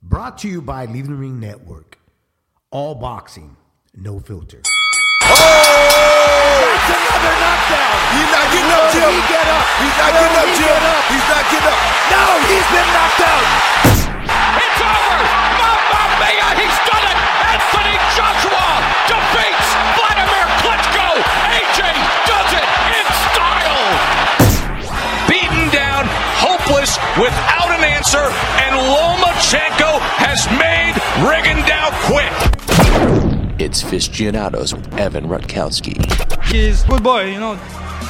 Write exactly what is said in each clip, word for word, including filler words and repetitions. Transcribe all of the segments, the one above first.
Brought to you by Leaving the Ring Network. All boxing, no filter. Oh! That's another knockdown. He's not getting up, Jim. He get up. He's not Will getting up, he Jim. get up? He's not getting up. No, he's been knocked out. It's over. Mamma Mia, he's done it. Anthony Joshua defeats Vladimir Klitschko. A J does it in style. Beaten down, hopeless, without an answer, and Lomachenko has made Rigondeaux quit. It's Fistianados with Evan Rutkowski. He's a good boy, you know.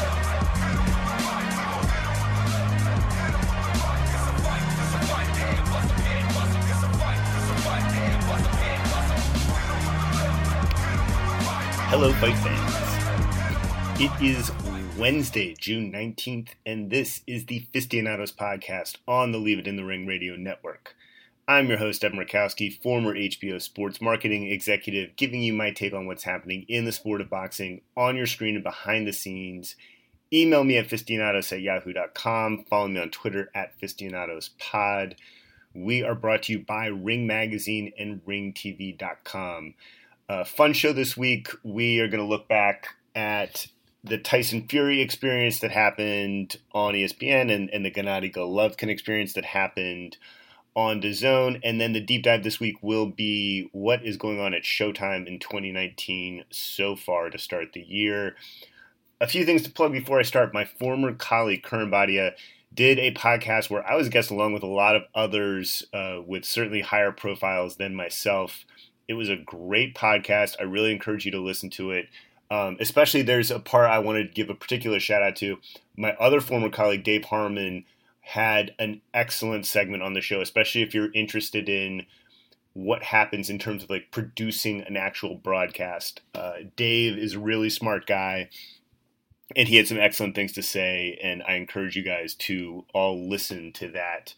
Hello, fight fans. It is Wednesday, June nineteenth, and this is the Fistianados podcast on the Leave It in the Ring radio network. I'm your host, Evan Rakowski, former H B O sports marketing executive, giving you my take on what's happening in the sport of boxing on your screen and behind the scenes. Email me at fistianados at yahoo dot com. Follow me on Twitter at fistianadospod. We are brought to you by Ring Magazine and ring t v dot com. Uh, fun show this week. We are going to look back at the Tyson Fury experience that happened on E S P N and, and the Gennady Golovkin experience that happened on DAZN. And then the deep dive this week will be what is going on at Showtime in twenty nineteen so far to start the year. A few things to plug before I start. My former colleague, Karan Bhatia, did a podcast where I was a guest along with a lot of others uh, with certainly higher profiles than myself. It was a great podcast. I really encourage you to listen to it. Um, especially there's a part I wanted to give a particular shout out to. My other former colleague, Dave Harmon, had an excellent segment on the show, especially if you're interested in what happens in terms of like producing an actual broadcast. Uh, Dave is a really smart guy, and he had some excellent things to say, and I encourage you guys to all listen to that.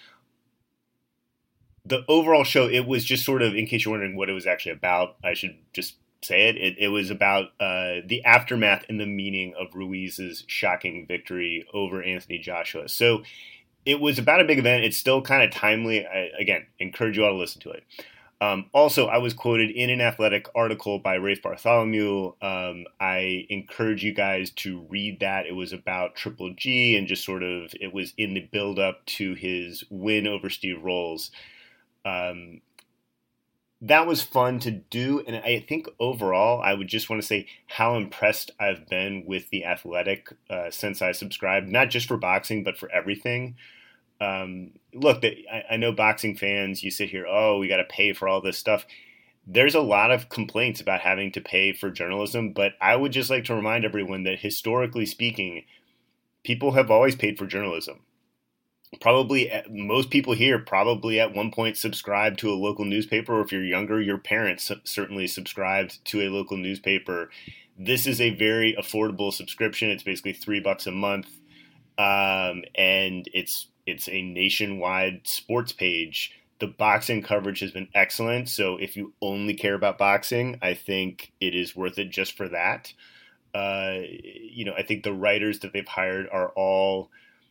The overall show, it was just sort of, in case you're wondering what it was actually about, I should just say it. It, it was about uh, the aftermath and the meaning of Ruiz's shocking victory over Anthony Joshua. So it was about a big event. It's still kind of timely. I, again, encourage you all to listen to it. Um, also, I was quoted in an Athletic article by Rafe Bartholomew. Um, I encourage you guys to read that. It was about Triple G and just sort of, it was in the build-up to his win over Steve Rolls. Um, that was fun to do, and I think overall, I would just want to say how impressed I've been with The Athletic uh, since I subscribed, not just for boxing, but for everything. Um, look, the, I, I know boxing fans, you sit here, oh, we got to pay for all this stuff. There's a lot of complaints about having to pay for journalism, but I would just like to remind everyone that historically speaking, people have always paid for journalism. Probably most people here probably at one point subscribed to a local newspaper, or if you're younger, your parents certainly subscribed to a local newspaper. This is a very affordable subscription. It's basically three bucks a month, um, and it's it's a nationwide sports page. The boxing coverage has been excellent, so if you only care about boxing, I think it is worth it just for that. Uh, you know, I think the writers that they've hired are all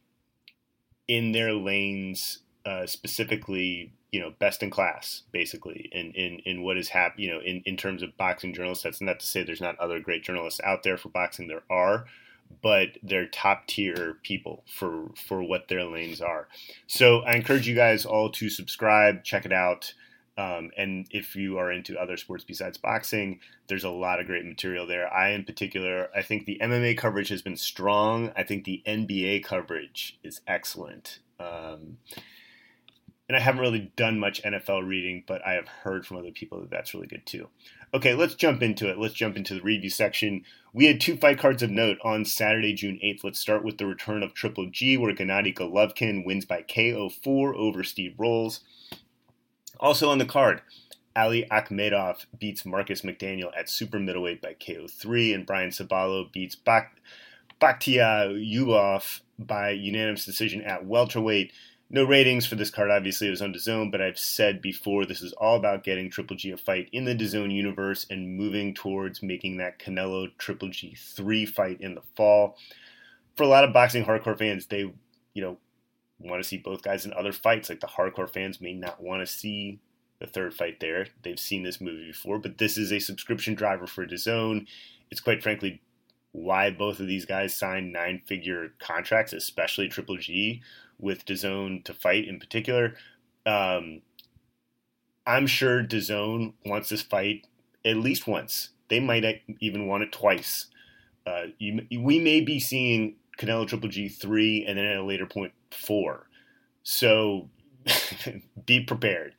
in their lanes, uh, specifically, you know, best in class, basically, in, in, in what is happening, you know, in, in terms of boxing journalists. That's not to say there's not other great journalists out there for boxing. There are, but they're top tier people for, for what their lanes are. So I encourage you guys all to subscribe, check it out. Um, and if you are into other sports besides boxing, there's a lot of great material there. I, in particular, I think the M M A coverage has been strong. I think the N B A coverage is excellent. Um, and I haven't really done much N F L reading, but I have heard from other people that that's really good too. Okay, let's jump into it. Let's jump into the review section. We had two fight cards of note on Saturday, June eighth. Let's start with the return of Triple G, where Gennady Golovkin wins by K O four over Steve Rolls. Also on the card, Ali Akhmedov beats Marcus McDaniel at super middleweight by K O three, and Brian Sabalo beats Bak- Bakhtiarulov by unanimous decision at welterweight. No ratings for this card, obviously. It was on DAZN, but I've said before, this is all about getting Triple G a fight in the DAZN universe and moving towards making that Canelo Triple G three fight in the fall. For a lot of boxing hardcore fans, they, you know, want to see both guys in other fights. Like the hardcore fans may not want to see the third fight there. They've seen this movie before, but this is a subscription driver for DAZN. It's quite frankly why both of these guys signed nine-figure contracts, especially Triple G with DAZN to fight in particular. Um, I'm sure DAZN wants this fight at least once. They might even want it twice. Uh, you, we may be seeing Canelo Triple G three and then at a later point four. So be prepared.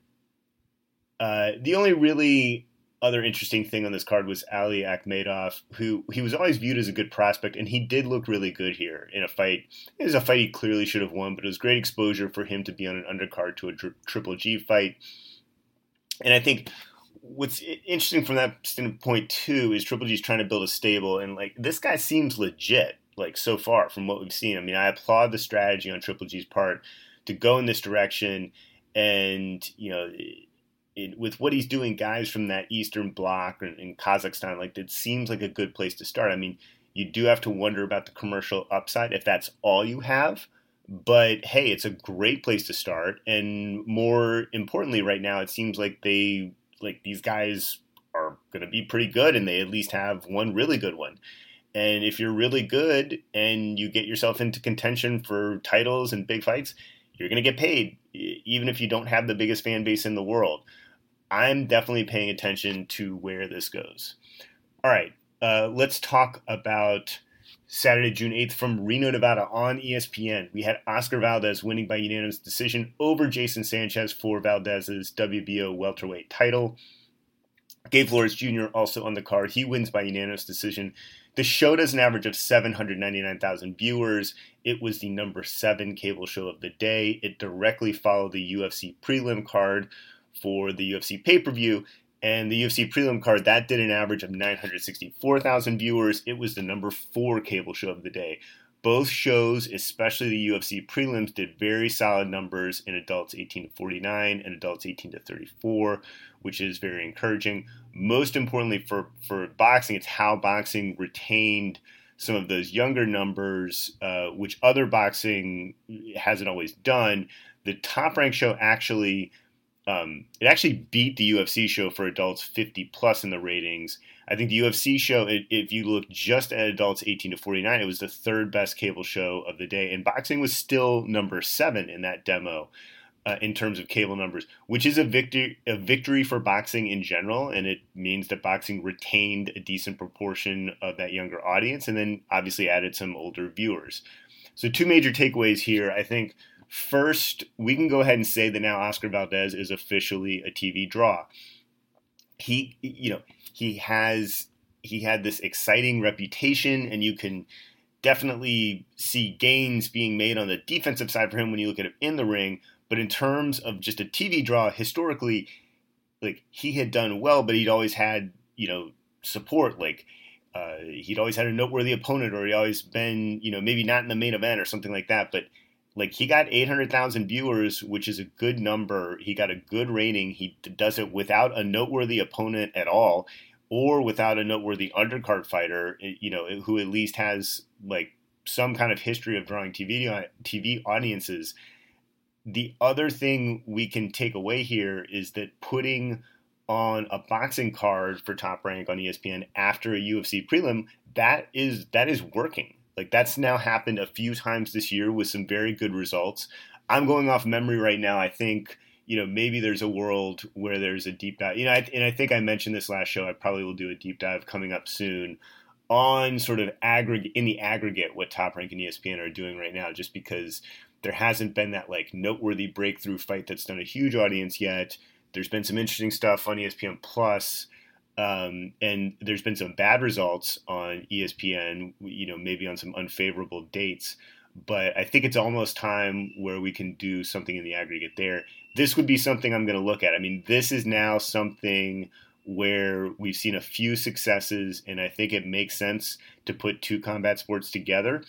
Uh, the only really other interesting thing on this card was Ali Akhmedov, who he was always viewed as a good prospect, and he did look really good here in a fight. It was a fight he clearly should have won, but it was great exposure for him to be on an undercard to a tri- Triple G fight. And I think what's interesting from that standpoint too is Triple G's trying to build a stable, and like this guy seems legit. Like so far from what we've seen, I mean, I applaud the strategy on Triple G's part to go in this direction, and you know, it, it, with what he's doing, guys from that Eastern Bloc and in Kazakhstan, like it seems like a good place to start. I mean, you do have to wonder about the commercial upside if that's all you have, but hey, it's a great place to start, and more importantly, right now it seems like they like these guys are going to be pretty good, and they at least have one really good one. And if you're really good and you get yourself into contention for titles and big fights, you're going to get paid, even if you don't have the biggest fan base in the world. I'm definitely paying attention to where this goes. All right, uh, let's talk about Saturday, June eighth from Reno, Nevada on E S P N. We had Oscar Valdez winning by unanimous decision over Jason Sanchez for Valdez's W B O welterweight title. Gabe Flores Junior also on the card. He wins by unanimous decision. The show does an average of seven hundred ninety-nine thousand viewers. It was the number seven cable show of the day. It directly followed the U F C prelim card for the U F C pay-per-view. And the U F C prelim card, that did an average of nine hundred sixty-four thousand viewers. It was the number four cable show of the day. Both shows, especially the U F C prelims, did very solid numbers in adults eighteen to forty-nine and adults eighteen to thirty-four, which is very encouraging. Most importantly for, for boxing, it's how boxing retained some of those younger numbers, uh, which other boxing hasn't always done. The top-ranked show actually, um, it actually beat the U F C show for adults fifty plus in the ratings. I think the U F C show, if you look just at adults eighteen to forty-nine, it was the third best cable show of the day. And boxing was still number seven in that demo uh, in terms of cable numbers, which is a victory, a victory for boxing in general. And it means that boxing retained a decent proportion of that younger audience and then obviously added some older viewers. So two major takeaways here. I think first, we can go ahead and say that now Oscar Valdez is officially a T V draw. He, you know, he has he had this exciting reputation, and you can definitely see gains being made on the defensive side for him when you look at him in the ring. But in terms of just a T V draw, historically, like he had done well, but he'd always had, you know, support. Like uh, he'd always had a noteworthy opponent, or he'd always been, you know, maybe not in the main event or something like that. But like he got eight hundred thousand viewers, which is a good number. He got a good rating. He does it without a noteworthy opponent at all, or without a noteworthy undercard fighter, you know, who at least has like some kind of history of drawing T V T V audiences. The other thing we can take away here is that putting on a boxing card for Top Rank on E S P N after a U F C prelim, that is that is working. Like that's now happened a few times this year with some very good results. I'm going off memory right now. I think, you know, maybe there's a world where there's a deep dive. You know, I, and I think I mentioned this last show. I probably will do a deep dive coming up soon on sort of aggregate in the aggregate what Top Rank and E S P N are doing right now, just because there hasn't been that like noteworthy breakthrough fight that's done a huge audience yet. There's been some interesting stuff on E S P N Plus. Um, and there's been some bad results on E S P N, you know, maybe on some unfavorable dates. But I think it's almost time where we can do something in the aggregate there. This would be something I'm going to look at. I mean, this is now something where we've seen a few successes, and I think it makes sense to put two combat sports together.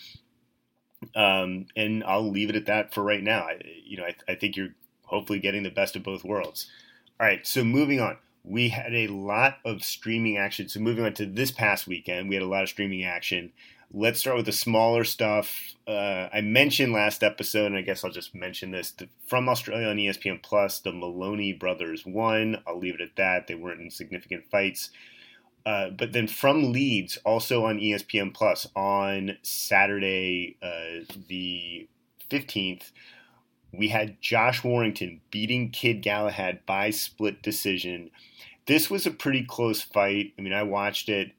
Um, and I'll leave it at that for right now. I, you know, I, I think you're hopefully getting the best of both worlds. All right, so moving on. We had a lot of streaming action. So moving on to this past weekend, we had a lot of streaming action. Let's start with the smaller stuff. Uh, I mentioned last episode, and I guess I'll just mention this, the, from Australia on E S P N Plus, the Maloney brothers won. I'll leave it at that. They weren't in significant fights. Uh, but then from Leeds, also on E S P N Plus, on Saturday uh, the fifteenth, we had Josh Warrington beating Kid Galahad by split decision. This was a pretty close fight. I mean, I watched it.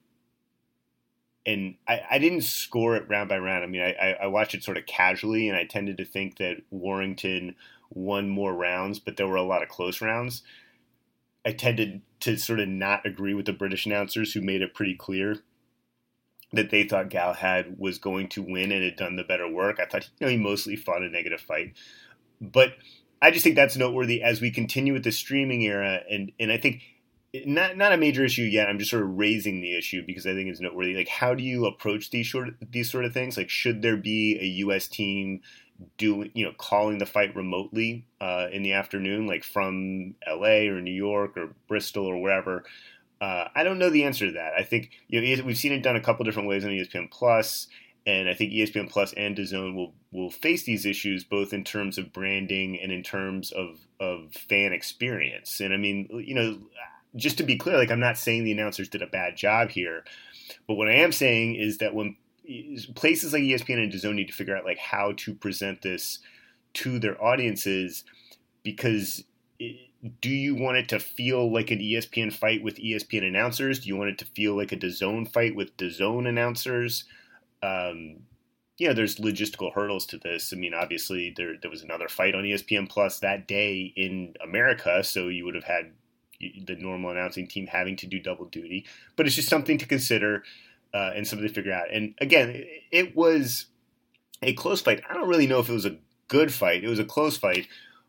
And I, I didn't score it round by round. I mean, I, I watched it sort of casually, and I tended to think that Warrington won more rounds, but there were a lot of close rounds. I tended to sort of not agree with the British announcers who made it pretty clear that they thought Galahad was going to win and had done the better work. I thought, you know, he mostly fought a negative fight. But I just think that's noteworthy as we continue with the streaming era, and, and I think Not not a major issue yet. I'm just sort of raising the issue because I think it's noteworthy. Like, how do you approach these sort of, these sort of things? Like, should there be a U S team doing, you know, calling the fight remotely uh, in the afternoon, like from L A or New York or Bristol or wherever? Uh, I don't know the answer to that. I think, you know, we've seen it done a couple different ways on E S P N Plus, and I think E S P N Plus and DAZN will will face these issues both in terms of branding and in terms of of fan experience. And I mean, you know, just to be clear, like, I'm not saying the announcers did a bad job here, but what I am saying is that when places like E S P N and DAZN need to figure out like how to present this to their audiences, because it, do you want it to feel like an E S P N fight with E S P N announcers? Do you want it to feel like a DAZN fight with DAZN announcers? Um, you know, there's logistical hurdles to this. I mean, obviously there there was another fight on E S P N Plus that day in America, so you would have had the normal announcing team having to do double duty, but it's just something to consider uh, and something to figure out. And again, it, it was a close fight. I don't really know if it was a good fight. It was a close fight.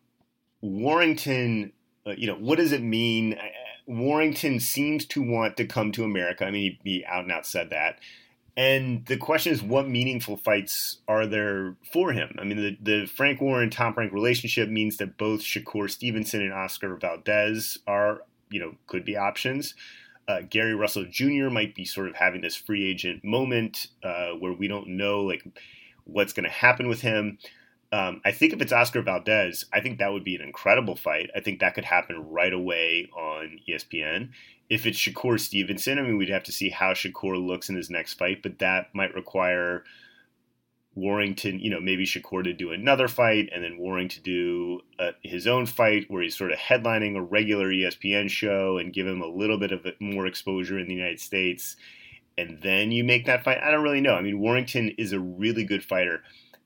Warrington, uh, you know, what does it mean? Warrington seems to want to come to America. I mean, he, he out and out said that. And the question is, what meaningful fights are there for him? I mean, the, the Frank Warren Top Rank relationship means that both Shakur Stevenson and Oscar Valdez are, you know, could be options. Uh, Gary Russell Junior might be sort of having this free agent moment uh, where we don't know like what's going to happen with him. Um, I think if it's Oscar Valdez, I think that would be an incredible fight. I think that could happen right away on E S P N. If it's Shakur Stevenson, I mean, we'd have to see how Shakur looks in his next fight, but that might require Warrington, you know, maybe Shakur to do another fight and then Warrington to do uh, his own fight where he's sort of headlining a regular E S P N show and give him a little bit of more exposure in the United States. And then you make that fight. I don't really know. I mean, Warrington is a really good fighter.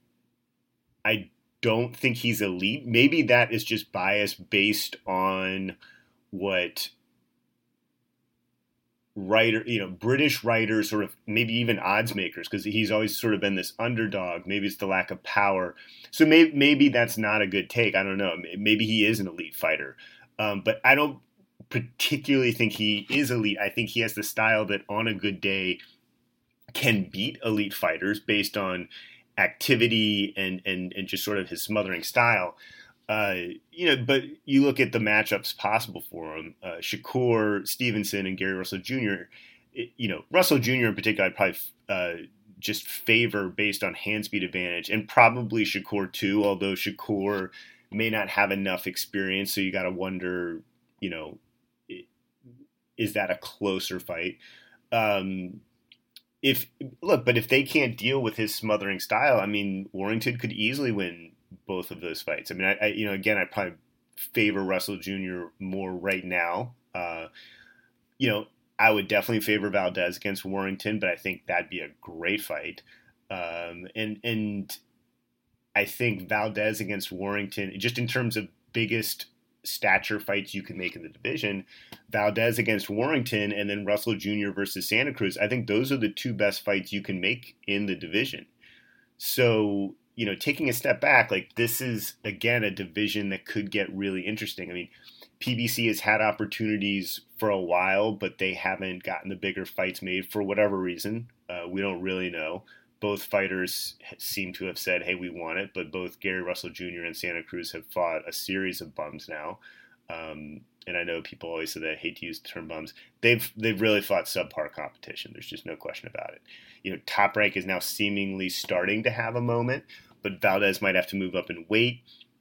I don't think he's elite. Maybe that is just bias based on what writer, you know, British writers, sort of maybe even odds makers, because he's always sort of been this underdog. Maybe it's the lack of power. So maybe, maybe that's not a good take. I don't know. Maybe he is an elite fighter. Um, but I don't particularly think he is elite. I think he has the style that on a good day can beat elite fighters based on activity and, and, and just sort of his smothering style. Uh, you know, but you look at the matchups possible for him, uh, Shakur Stevenson and Gary Russell Junior, it, you know, Russell Junior in particular, I'd probably uh, just favor based on hand speed advantage, and probably Shakur too, although Shakur may not have enough experience. So you got to wonder, you know, is that a closer fight? Um, if look, but if they can't deal with his smothering style, I mean, Warrington could easily win both of those fights. I mean, I, I you know, again, I probably favor Russell Junior more right now. Uh, you know, I would definitely favor Valdez against Warrington, but I think that'd be a great fight. Um, and and I think Valdez against Warrington, just in terms of biggest stature fights you can make in the division, Valdez against Warrington and then Russell Junior versus Santa Cruz, I think those are the two best fights you can make in the division. So, you know, taking a step back, like this is, again, a division that could get really interesting. I mean, P B C has had opportunities for a while, but they haven't gotten the bigger fights made for whatever reason. Uh, we don't really know. Both fighters seem to have said, hey, we want it, but both Gary Russell Junior and Santa Cruz have fought a series of bums now. Um, and I know people always say that I hate to use the term bums. They've they've really fought subpar competition. There's just no question about it. You know, Top Rank is now seemingly starting to have a moment, but Valdez might have to move up in weight.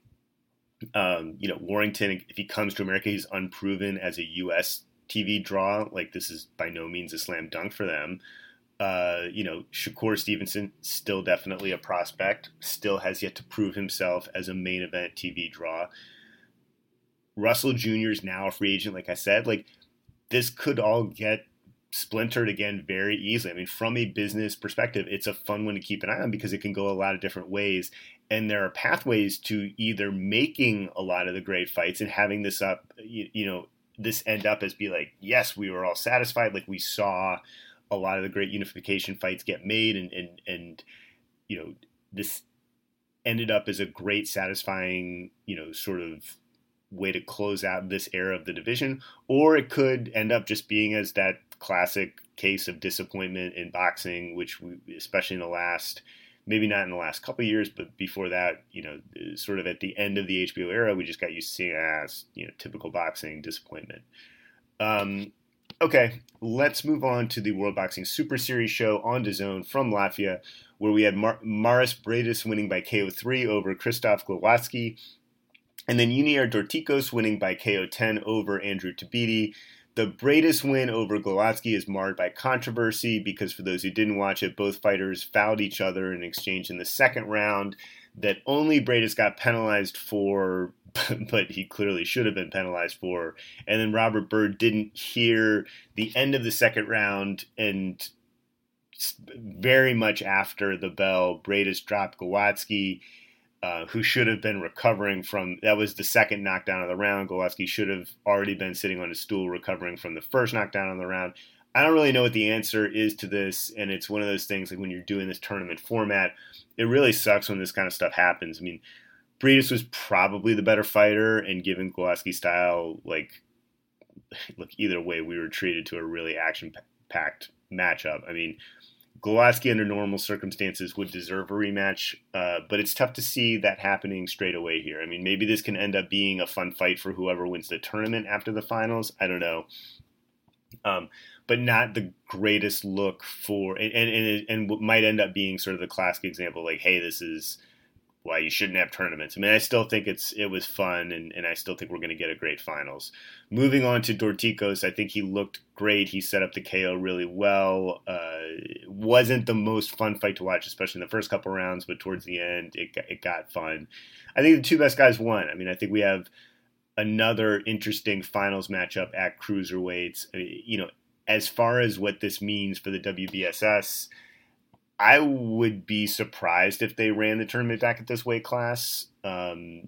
Um, you know, Warrington, if he comes to America, he's unproven as a U S T V draw. Like, this is by no means a slam dunk for them. Uh, you know, Shakur Stevenson, still definitely a prospect, still has yet to prove himself as a main event T V draw. Russell Junior is now a free agent, like I said. Like, this could all get splintered again very easily. I mean, from a business perspective, it's a fun one to keep an eye on because it can go a lot of different ways. And there are pathways to either making a lot of the great fights and having this up, you, you know, this end up as be like, yes, we were all satisfied. Like, we saw a lot of the great unification fights get made, and, and, and, you know, this ended up as a great, satisfying, you know, sort of way to close out this era of the division. Or it could end up just being as that classic case of disappointment in boxing, which we, especially in the last, maybe not in the last couple of years, but before that, you know, sort of at the end of the H B O era, we just got used to seeing as, you know, typical boxing disappointment. Um, okay, let's move on to the World Boxing Super Series show on DAZN from Latvia, where we had Mar- Maris Briedis winning by K O three over Krzysztof Glowacki, and then Junior Dorticos winning by K O ten over Andrew Tabiti. The Briedis win over Glowacki is marred by controversy because, for those who didn't watch it, both fighters fouled each other in exchange in the second round that only Briedis got penalized for, but he clearly should have been penalized for. And then Robert Byrd didn't hear the end of the second round, and very much after the bell, Briedis dropped Glowacki, Uh, who should have been recovering from, that was the second knockdown of the round. Glowacki should have already been sitting on a stool recovering from the first knockdown of the round. I don't really know what the answer is to this, and it's one of those things, like when you're doing this tournament format, it really sucks when this kind of stuff happens. I mean, Briedis was probably the better fighter, and given Glowacki's style, like, look, either way, we were treated to a really action-packed matchup. I mean, Glowacki under normal circumstances would deserve a rematch, uh, but it's tough to see that happening straight away here. I mean, maybe this can end up being a fun fight for whoever wins the tournament after the finals. I don't know. Um, but not the greatest look for, and, and, and, and what might end up being sort of the classic example, like, hey, this is why you shouldn't have tournaments. I mean, I still think it's it was fun, and, and I still think we're going to get a great finals. Moving on to Dorticos, I think he looked great. He set up the K O really well. Uh, it wasn't the most fun fight to watch, especially in the first couple rounds, but towards the end, it got, it got fun. I think the two best guys won. I mean, I think we have another interesting finals matchup at cruiserweights. I mean, you know, as far as what this means for the W B S S, I would be surprised if they ran the tournament back at this weight class, um,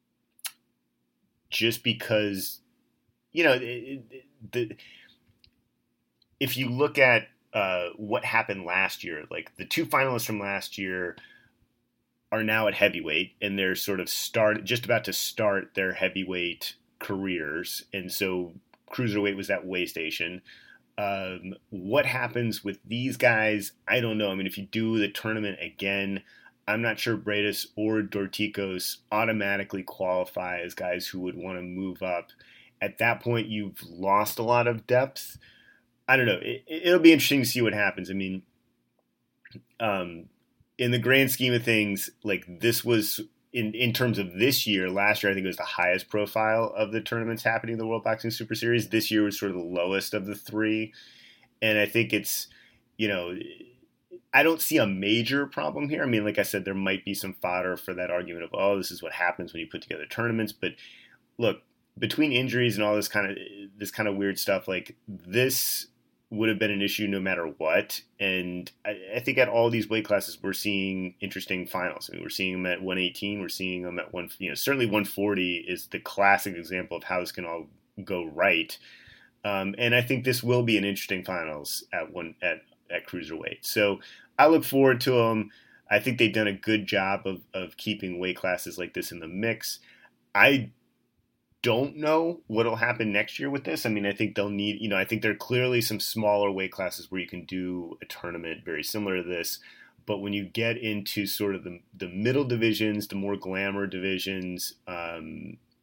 just because, you know, it, it, the, if you look at uh, what happened last year, like the two finalists from last year are now at heavyweight, and they're sort of start just about to start their heavyweight careers, and so cruiserweight was that way station. Um, what happens with these guys? I don't know. I mean, if you do the tournament again, I'm not sure Briedis or Dorticos automatically qualify as guys who would want to move up. At that point, you've lost a lot of depth. I don't know. It, it'll be interesting to see what happens. I mean, um, in the grand scheme of things, like this was, in, in terms of this year, last year I think it was the highest profile of the tournaments happening in the World Boxing Super Series. This year was sort of the lowest of the three. And I think it's, you know, I don't see a major problem here. I mean, like I said, there might be some fodder for that argument of, oh, this is what happens when you put together tournaments. But look, between injuries and all this kind of this kind of weird stuff, like this would have been an issue no matter what. And I, I think at all these weight classes, we're seeing interesting finals. I mean, we're seeing them at one eighteen. We're seeing them at one, you know, certainly one forty is the classic example of how this can all go right. Um, and I think this will be an interesting finals at one at, at cruiserweight. So I look forward to them. I think they've done a good job of, of keeping weight classes like this in the mix. I don't know what'll happen next year with this. I mean, I think they'll need, you know, I think there are clearly some smaller weight classes where you can do a tournament very similar to this. But when you get into sort of the, the middle divisions, the more glamour divisions, um,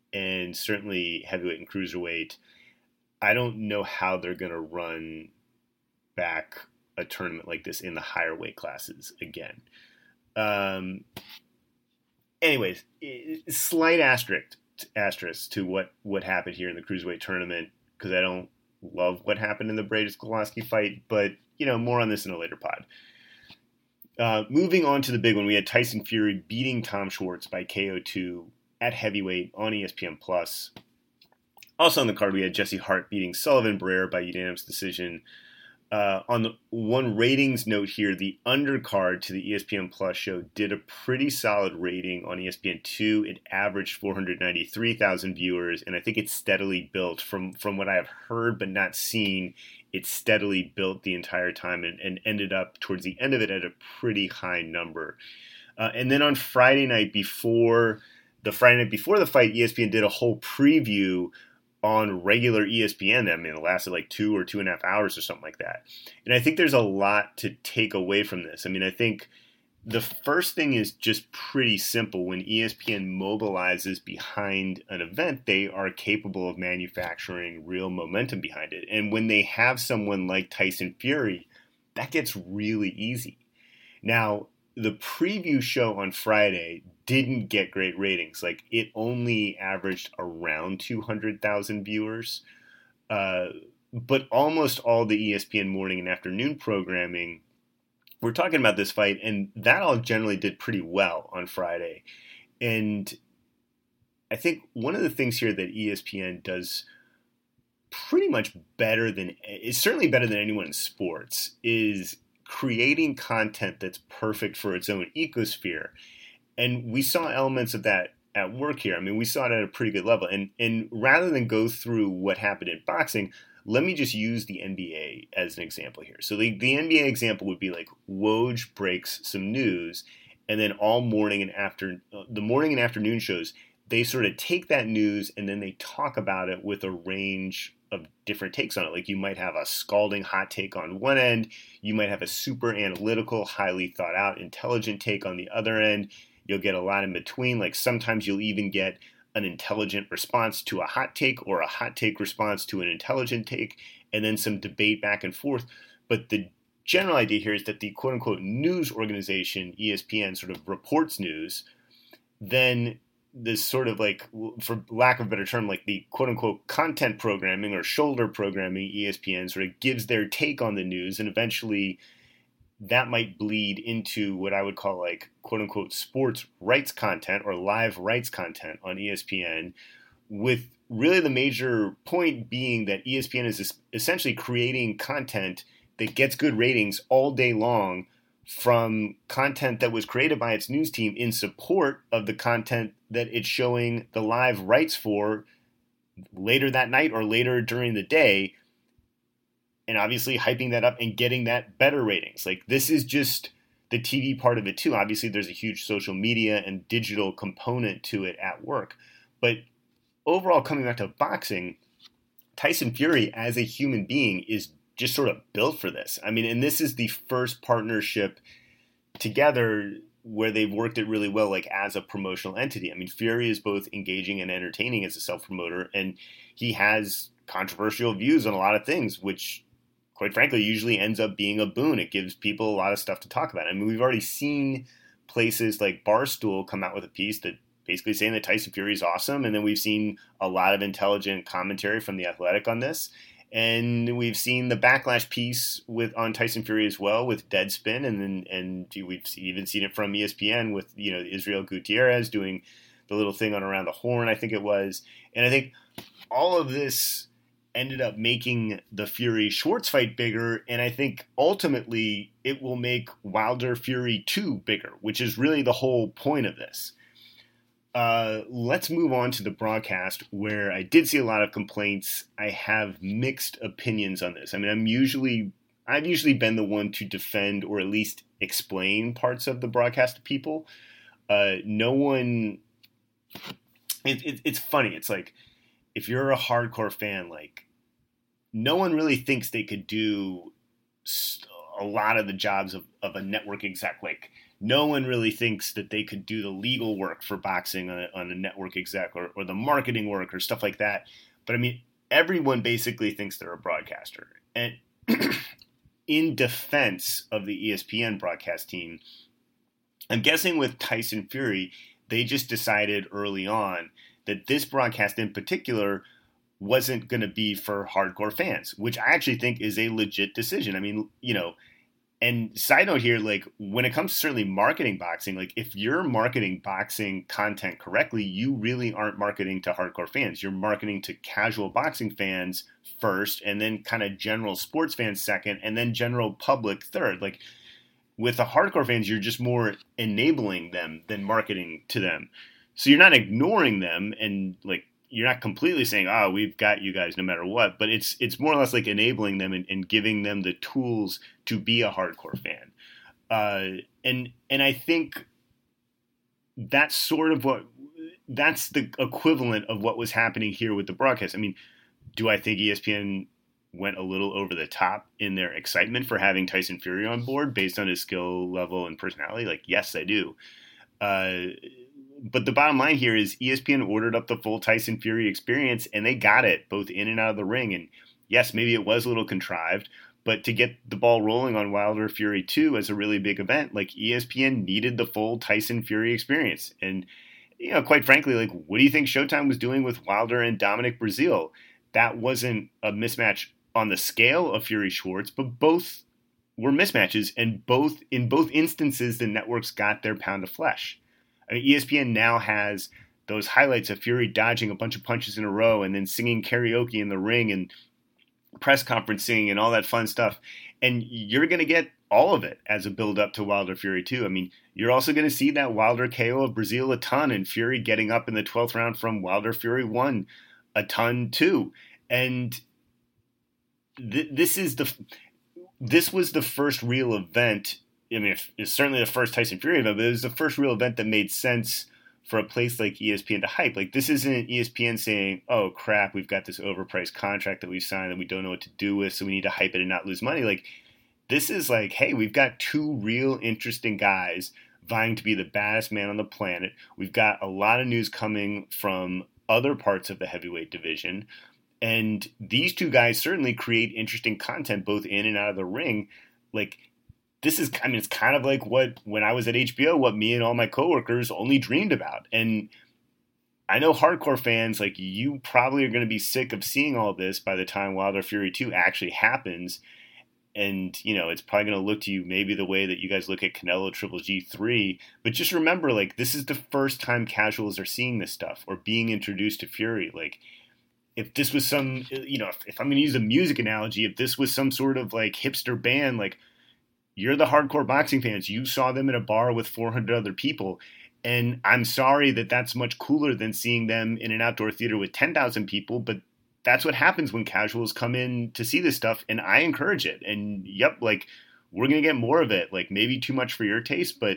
and certainly heavyweight and cruiserweight. I don't know how they're going to run back a tournament like this in the higher weight classes again. Um, anyways, slight asterisk, asterisk to what, what happened here in the cruiserweight tournament, because I don't love what happened in the Briedis-Kowalski fight, but, you know, more on this in a later pod. Uh, moving on to the big one, we had Tyson Fury beating Tom Schwartz by K O two at heavyweight on E S P N plus. Also on the card, we had Jesse Hart beating Sullivan Barrera by unanimous decision. Uh, on the one ratings note here, the undercard to the E S P N Plus show did a pretty solid rating on E S P N two. It averaged four hundred ninety-three thousand viewers, and I think it's steadily built from, from what I have heard but not seen. It steadily built the entire time and, and ended up towards the end of it at a pretty high number. Uh, and then on Friday night before the Friday night before the fight, E S P N did a whole preview on regular E S P N. I mean, it lasted like two or two and a half hours or something like that. And I think there's a lot to take away from this. I mean, I think the first thing is just pretty simple. When E S P N mobilizes behind an event, they are capable of manufacturing real momentum behind it. And when they have someone like Tyson Fury, that gets really easy. Now, the preview show on Friday didn't get great ratings. Like, it only averaged around two hundred thousand viewers. Uh, but almost all the E S P N morning and afternoon programming, we're talking about this fight, and that all generally did pretty well on Friday. And I think one of the things here that E S P N does pretty much better than, is certainly better than anyone in sports, is creating content that's perfect for its own ecosphere. And we saw elements of that at work here. I mean, we saw it at a pretty good level. And and rather than go through what happened in boxing, let me just use the N B A as an example here. So the, the N B A example would be like Woj breaks some news, and then all morning and after uh, the morning and afternoon shows, they sort of take that news and then they talk about it with a range of different takes on it. Like, you might have a scalding hot take on one end, you might have a super analytical, highly thought out, intelligent take on the other end. You'll get a lot in between. Like, sometimes you'll even get an intelligent response to a hot take or a hot take response to an intelligent take, and then some debate back and forth. But the general idea here is that the quote-unquote news organization, E S P N, sort of reports news. Then this sort of, like, for lack of a better term, like the quote-unquote content programming or shoulder programming, E S P N sort of gives their take on the news, and eventually that might bleed into what I would call, like, quote-unquote sports rights content or live rights content on E S P N, with really the major point being that E S P N is essentially creating content that gets good ratings all day long from content that was created by its news team in support of the content that it's showing the live rights for later that night or later during the day, and obviously hyping that up and getting that better ratings. Like, this is just the T V part of it too. Obviously, there's a huge social media and digital component to it at work. But overall, coming back to boxing, Tyson Fury as a human being is just sort of built for this. I mean, and this is the first partnership together where they've worked it really well, like, as a promotional entity. I mean, Fury is both engaging and entertaining as a self-promoter, and he has controversial views on a lot of things, which, quite frankly, usually ends up being a boon. It gives people a lot of stuff to talk about. I mean, we've already seen places like Barstool come out with a piece that basically saying that Tyson Fury is awesome, and then we've seen a lot of intelligent commentary from The Athletic on this. And we've seen the Backlash piece with on Tyson Fury as well with Deadspin, and then and we've even seen it from E S P N with, you know, Israel Gutierrez doing the little thing on Around the Horn, I think it was. And I think all of this ended up making the Fury Schwartz fight bigger, and I think ultimately it will make Wilder Fury two bigger, which is really the whole point of this. Uh, let's move on to the broadcast, where I did see a lot of complaints. I have mixed opinions on this. I mean, I'm usually, I've usually been the one to defend or at least explain parts of the broadcast to people. Uh, no one, it, it, it's funny. It's like, if you're a hardcore fan, like, no one really thinks they could do a lot of the jobs of, of a network exec, like no one really thinks that they could do the legal work for boxing on a, on a network exec or, or the marketing work or stuff like that. But I mean, everyone basically thinks they're a broadcaster. And in defense of the E S P N broadcast team, I'm guessing with Tyson Fury, they just decided early on that this broadcast in particular wasn't going to be for hardcore fans, which I actually think is a legit decision. I mean, you know, and side note here, like when it comes to certainly marketing boxing, like if you're marketing boxing content correctly, you really aren't marketing to hardcore fans. You're marketing to casual boxing fans first, and then kind of general sports fans second, and then general public third. Like with the hardcore fans, you're just more enabling them than marketing to them. So you're not ignoring them and like, you're not completely saying, oh, we've got you guys no matter what, but it's it's more or less like enabling them and, and giving them the tools to be a hardcore fan. Uh, and and I think that's sort of what, that's the equivalent of what was happening here with the broadcast. I mean, do I think E S P N went a little over the top in their excitement for having Tyson Fury on board based on his skill level and personality? Like, yes, I do. Uh But the bottom line here is E S P N ordered up the full Tyson Fury experience, and they got it both in and out of the ring. And yes, maybe it was a little contrived, but to get the ball rolling on Wilder Fury two as a really big event, like E S P N needed the full Tyson Fury experience. And, you know, quite frankly, like, what do you think Showtime was doing with Wilder and Dominic Breazeale? That wasn't a mismatch on the scale of Fury Schwartz, but both were mismatches, and both in both instances, the networks got their pound of flesh. I mean, E S P N now has those highlights of Fury dodging a bunch of punches in a row and then singing karaoke in the ring and press conference singing and all that fun stuff. And you're going to get all of it as a build-up to Wilder Fury two. I mean, you're also going to see that Wilder K O of Breazeale a ton, and Fury getting up in the twelfth round from Wilder Fury one a ton too. And th- this is the this was the first real event. I mean, it's certainly the first Tyson Fury event, but it was the first real event that made sense for a place like E S P N to hype. Like, this isn't E S P N saying, oh, crap, we've got this overpriced contract that we've signed that we don't know what to do with, so we need to hype it and not lose money. Like, this is like, hey, we've got two real interesting guys vying to be the baddest man on the planet. We've got a lot of news coming from other parts of the heavyweight division. And these two guys certainly create interesting content both in and out of the ring. Like, this is, I mean, it's kind of like what, when I was at H B O, what me and all my coworkers only dreamed about. And I know hardcore fans, like, you probably are going to be sick of seeing all this by the time Wilder Fury two actually happens. And, you know, it's probably going to look to you maybe the way that you guys look at Canelo Triple G three. But just remember, like, this is the first time casuals are seeing this stuff or being introduced to Fury. Like, if this was some, you know, if, if I'm going to use a music analogy, if this was some sort of, like, hipster band, like, you're the hardcore boxing fans. You saw them in a bar with four hundred other people. And I'm sorry that that's much cooler than seeing them in an outdoor theater with ten thousand people. But that's what happens when casuals come in to see this stuff. And I encourage it. And yep, like, we're going to get more of it. Like, maybe too much for your taste, but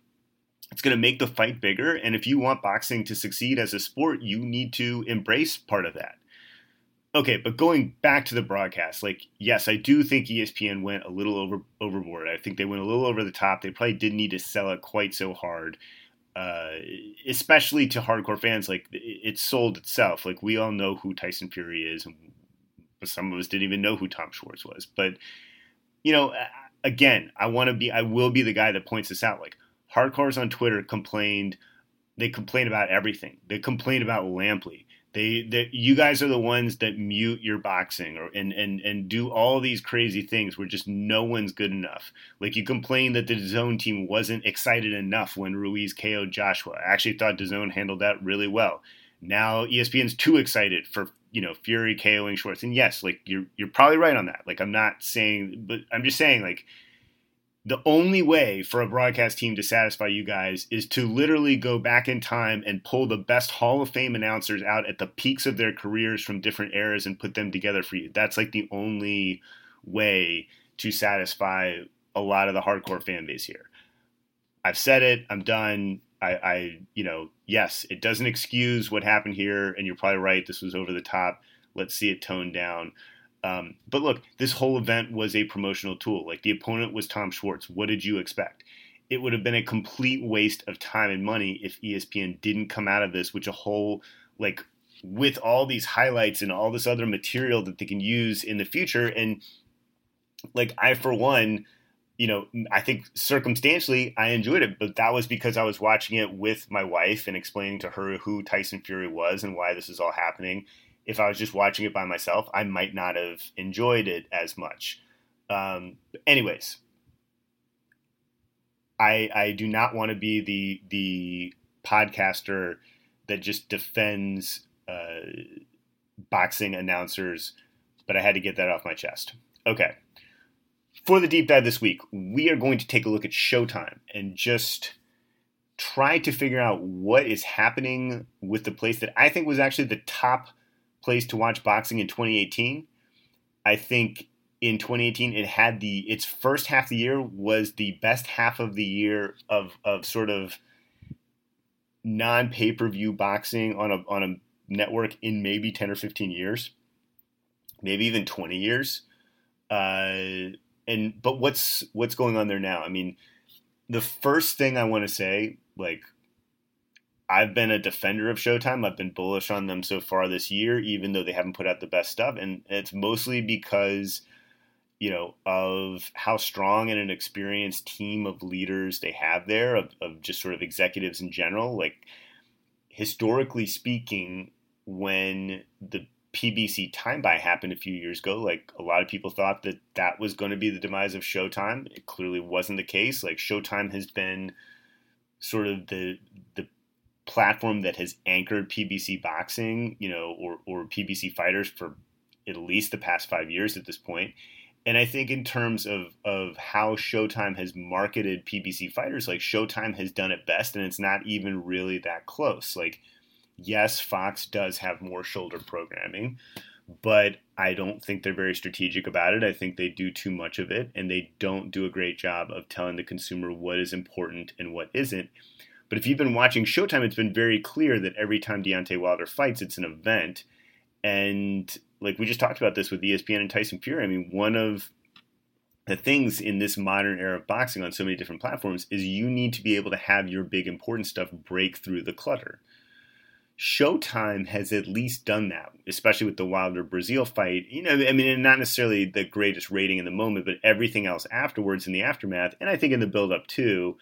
it's going to make the fight bigger. And if you want boxing to succeed as a sport, you need to embrace part of that. Okay, but going back to the broadcast, like, yes, I do think E S P N went a little over overboard. I think they went a little over the top. They probably didn't need to sell it quite so hard, uh, especially to hardcore fans. Like, it sold itself. Like, we all know who Tyson Fury is, and some of us didn't even know who Tom Schwartz was. But, you know, again, I want to be, I will be the guy that points this out. Like, hardcores on Twitter complained. They complained about everything. They complained about Lampley. They, they, you guys are the ones that mute your boxing or and, and, and do all these crazy things where just no one's good enough. Like, you complained that the DAZN team wasn't excited enough when Ruiz K O'd Joshua. I actually thought DAZN handled that really well. Now E S P N's too excited for, you know, Fury KOing Schwartz. And yes, like, you're you're probably right on that. Like, I'm not saying, but I'm just saying, like, the only way for a broadcast team to satisfy you guys is to literally go back in time and pull the best Hall of Fame announcers out at the peaks of their careers from different eras and put them together for you. That's like the only way to satisfy a lot of the hardcore fan base here. I've said it. I'm done. I, I, you know, yes, it doesn't excuse what happened here, and you're probably right. This was over the top. Let's see it toned down. Um, but look, this whole event was a promotional tool. Like, the opponent was Tom Schwartz. What did you expect? it would have been a complete waste of time and money if E S P N didn't come out of this with a whole, like, with all these highlights and all this other material that they can use in the future. And like, I, for one, you know, I think circumstantially I enjoyed it, but that was because I was watching it with my wife and explaining to her who Tyson Fury was and why this is all happening. If I was just watching it by myself, I might not have enjoyed it as much. Um, anyways, I, I do not want to be the the podcaster that just defends uh, boxing announcers, but I had to get that off my chest. Okay. For the deep dive this week, we are going to take a look at Showtime and just try to figure out what is happening with the place that I think was actually the top place to watch boxing in twenty eighteen. I think in twenty eighteen, it had the its first half of the year was the best half of the year of of sort of non pay per view boxing on a on a network in maybe ten or fifteen years, maybe even twenty years. Uh, and but what's what's going on there now? I mean, the first thing I want to say, like, I've been a defender of Showtime. I've been bullish on them so far this year, even though they haven't put out the best stuff, and it's mostly because, you know, of how strong and an experienced team of leaders they have there, of, of just sort of executives in general. Like, historically speaking, when the P B C time buy happened a few years ago, like, a lot of people thought that that was going to be the demise of Showtime. It clearly wasn't the case. Like, Showtime has been sort of the the platform that has anchored P B C boxing, you know, or or P B C fighters for at least the past five years at this point. And I think in terms of, of how Showtime has marketed P B C fighters, like, Showtime has done it best, and it's not even really that close. Like, yes, Fox does have more shoulder programming, but I don't think they're very strategic about it. I think they do too much of it, and they don't do a great job of telling the consumer what is important and what isn't. But if you've been watching Showtime, it's been very clear that every time Deontay Wilder fights, it's an event. And like, we just talked about this with E S P N and Tyson Fury. I mean, one of the things in this modern era of boxing on so many different platforms is you need to be able to have your big important stuff break through the clutter. Showtime has at least done that, especially with the Wilder Brazil fight. You know, I mean, not necessarily the greatest rating in the moment, but everything else afterwards in the aftermath, and I think in the build-up too,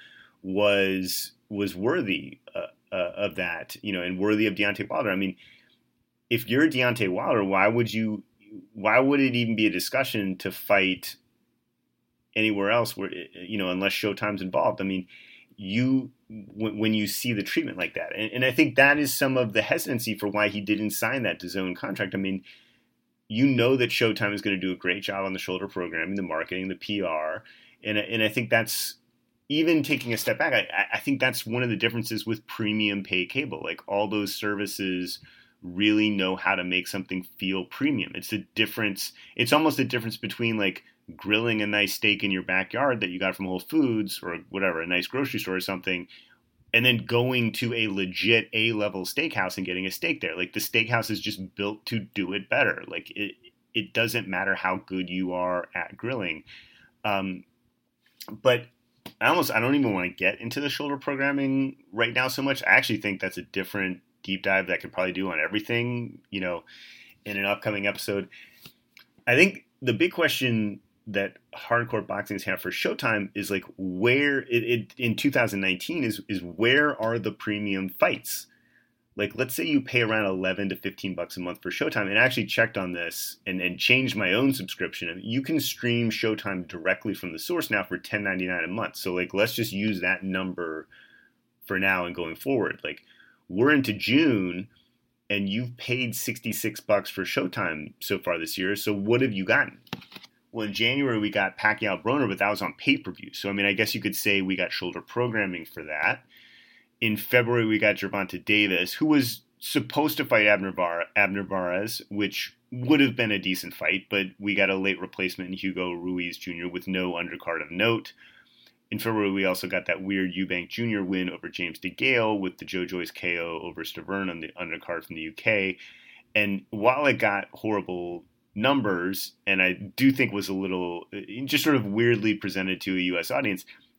was was worthy uh, uh, of that, you know, and worthy of Deontay Wilder. I mean, if you're Deontay Wilder, why would you? Why would it even be a discussion to fight anywhere else where, you know, unless Showtime's involved? I mean, you when you see the treatment like that, and, and I think that is some of the hesitancy for why he didn't sign that DAZN contract. I mean, you know that Showtime is going to do a great job on the shoulder programming, the marketing, the P R, and and I think that's, even taking a step back, I, I think that's one of the differences with premium pay cable. Like, all those services really know how to make something feel premium. It's the difference. It's almost the difference between, like, grilling a nice steak in your backyard that you got from Whole Foods or whatever, a nice grocery store or something, and then going to a legit A-level steakhouse and getting a steak there. Like, the steakhouse is just built to do it better. Like, it it doesn't matter how good you are at grilling. Um, but I almost, I don't even want to get into the shoulder programming right now so much. I actually think that's a different deep dive that I could probably do on everything, you know, in an upcoming episode. I think the big question that hardcore boxing has had for Showtime is, like, where it, it in two thousand nineteen is, is where are the premium fights? Like, let's say you pay around eleven to fifteen bucks a month for Showtime, and I actually checked on this and, and changed my own subscription. I mean, you can stream Showtime directly from the source now for ten ninety-nine a month. So, like, let's just use that number for now and going forward. Like, we're into June, and you've paid sixty-six bucks for Showtime so far this year. So what have you gotten? Well, in January, we got Pacquiao-Broner, but that was on pay-per-view. So, I mean, I guess you could say we got shoulder programming for that. In February, we got Gervonta Davis, who was supposed to fight Abner, Var- Abner Varez, which would have been a decent fight, but we got a late replacement in Hugo Ruiz Junior with no undercard of note. In February, we also got that weird Eubank Junior win over James DeGale with the Joe Joyce K O over Stavern on the undercard from the U K. And while it got horrible numbers, and I do think was a little just sort of weirdly presented to a U S audience,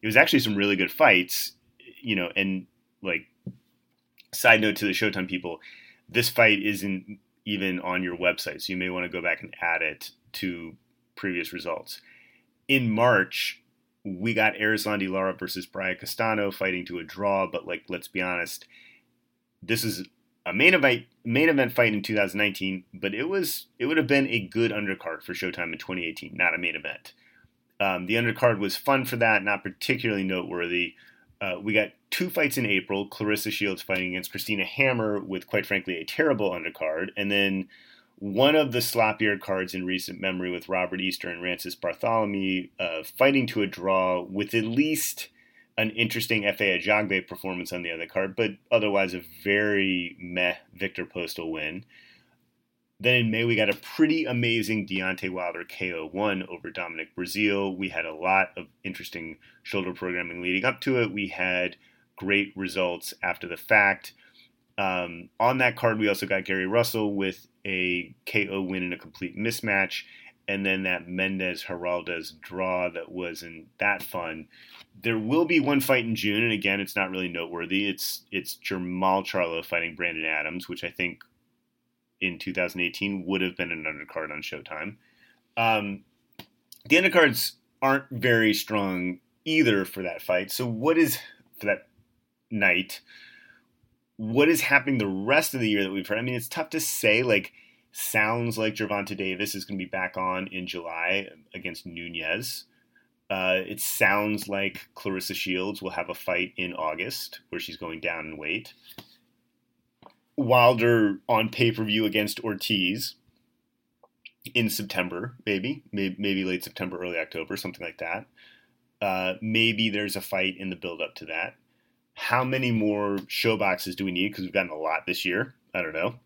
it was actually some really good fights, you know, and like side note to the Showtime people, this fight isn't even on your website, so you may want to go back and add it to previous results. In March, we got Erislandy Lara versus Brian Castano fighting to a draw, but like, let's be honest, this is a main event main event fight in two thousand nineteen, but it was it would have been a good undercard for Showtime in twenty eighteen, not a main event. Um, the undercard was fun for that, not particularly noteworthy. Uh, we got two fights in April, Clarissa Shields fighting against Christina Hammer with, quite frankly, a terrible undercard, and then one of the sloppier cards in recent memory with Robert Easter and Rancis Bartholomew uh, fighting to a draw with at least an interesting F A Ajagbe performance on the other card, but otherwise a very meh Victor Postal win. Then in May, we got a pretty amazing Deontay Wilder K O one over Dominic Breazeale. We had a lot of interesting shoulder programming leading up to it. We had great results after the fact. Um, on that card, we also got Gary Russell with a K O win in a complete mismatch, and then that Mendez-Heraldez draw that wasn't that fun. There will be one fight in June, and again, it's not really noteworthy. It's it's Jermall Charlo fighting Brandon Adams, which I think in two thousand eighteen would have been an undercard on Showtime. Um, the undercards aren't very strong either for that fight. So what is, for that night, what is happening the rest of the year that we've heard? I mean, it's tough to say. Like, sounds like Gervonta Davis is going to be back on in July against Nunez. Uh, it sounds like Clarissa Shields will have a fight in August where she's going down in weight. Wilder on pay-per-view against Ortiz in September, maybe. maybe, maybe late September, early October, something like that. Uh, maybe there's a fight in the build-up to that. How many more show boxes do we need? Because we've gotten a lot this year. I don't know.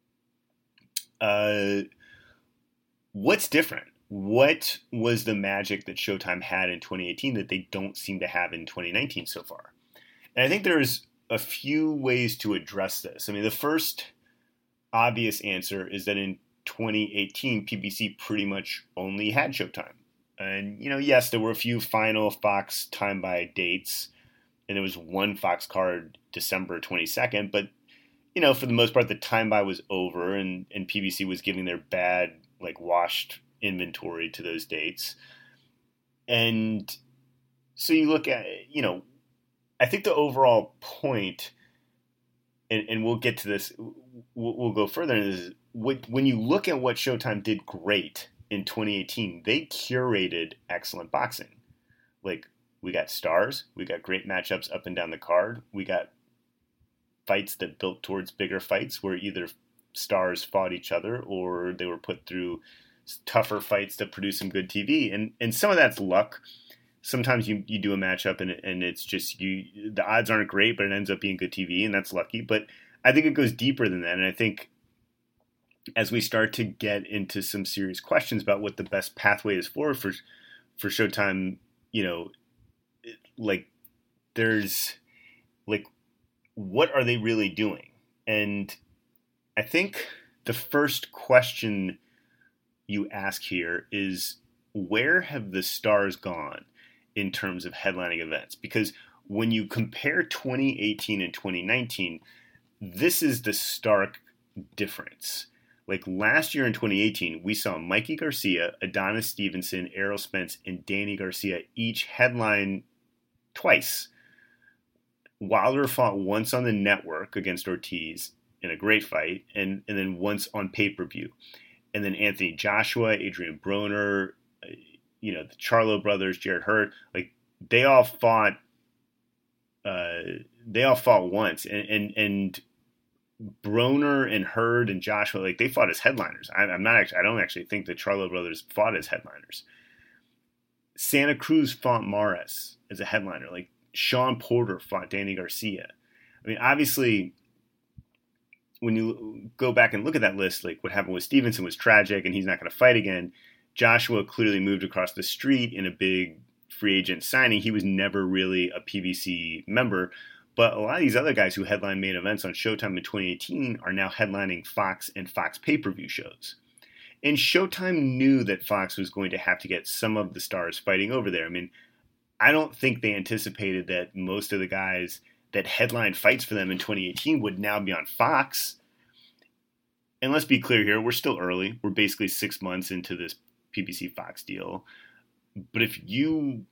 Uh, what's different? What was the magic that Showtime had in twenty eighteen that they don't seem to have in twenty nineteen so far? And I think there's a few ways to address this. I mean, the first obvious answer is that in twenty eighteen, P B C pretty much only had Showtime. And, you know, yes, there were a few final Fox time-by dates, and there was one Fox card December twenty-second, but, you know, for the most part, the time-by was over, and, and P B C was giving their bad, like, washed inventory to those dates. And so you look at, you know, I think the overall point, and, and we'll get to this, we'll, we'll go further, is when you look at what Showtime did great in twenty eighteen, they curated excellent boxing. Like, we got stars, we got great matchups up and down the card, we got fights that built towards bigger fights where either stars fought each other or they were put through tougher fights to produce some good T V. And and some of that's luck. Sometimes you, you do a matchup and and it's just you the odds aren't great, but it ends up being good T V, and that's lucky. But I think it goes deeper than that. And I think as we start to get into some serious questions about what the best pathway is forward for for Showtime, you know, like there's like what are they really doing? And I think the first question you ask here is, where have the stars gone in terms of headlining events? Because when you compare twenty eighteen and twenty nineteen, this is the stark difference. Like last year in twenty eighteen, we saw Mikey Garcia, Adonis Stevenson, Errol Spence, and Danny Garcia each headline twice. Wilder fought once on the network against Ortiz in a great fight, and, and then once on pay-per-view. And then Anthony Joshua, Adrian Broner, you know, the Charlo brothers, Jared Hurd, like they all fought, uh, they all fought once, and, and, and Broner and Hurd and Joshua, like they fought as headliners. I, I'm not actually, I don't actually think the Charlo brothers fought as headliners. Santa Cruz fought Maris as a headliner. Like Sean Porter fought Danny Garcia. I mean, obviously, when you go back and look at that list, like what happened with Stevenson was tragic and he's not going to fight again. Joshua clearly moved across the street in a big free agent signing. He was never really a P B C member, but a lot of these other guys who headline main events on Showtime in twenty eighteen are now headlining Fox and Fox pay-per-view shows. And Showtime knew that Fox was going to have to get some of the stars fighting over there. I mean, I don't think they anticipated that most of the guys that headline fights for them in twenty eighteen would now be on Fox. And let's be clear here, we're still early. We're basically six months into this P B C Fox deal. But if you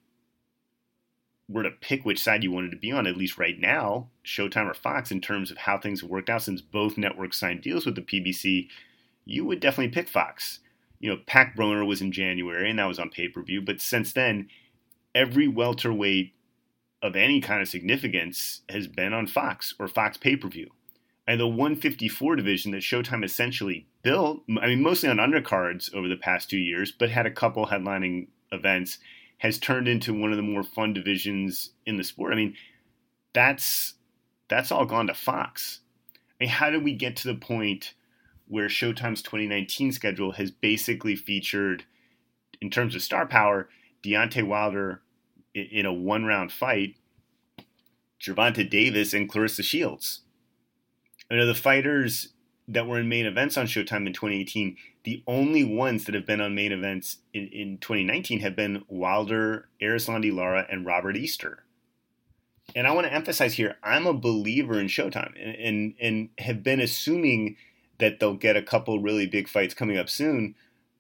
were to pick which side you wanted to be on, at least right now, Showtime or Fox, in terms of how things have worked out since both networks signed deals with the P B C, you would definitely pick Fox. You know, Pac Broner was in January, and that was on pay-per-view. But since then, every welterweight of any kind of significance has been on Fox or Fox pay-per-view. And the one fifty-four division that Showtime essentially built, I mean, mostly on undercards over the past two years, but had a couple headlining events, has turned into one of the more fun divisions in the sport. I mean, that's that's all gone to Fox. I mean, how did we get to the point where Showtime's twenty nineteen schedule has basically featured, in terms of star power, Deontay Wilder in a one-round fight, Gervonta Davis and Clarissa Shields? I know the fighters that were in main events on Showtime in twenty eighteen, the only ones that have been on main events in, in twenty nineteen have been Wilder, Erislandy Lara, and Robert Easter. And I want to emphasize here, I'm a believer in Showtime and, and, and have been assuming that they'll get a couple really big fights coming up soon.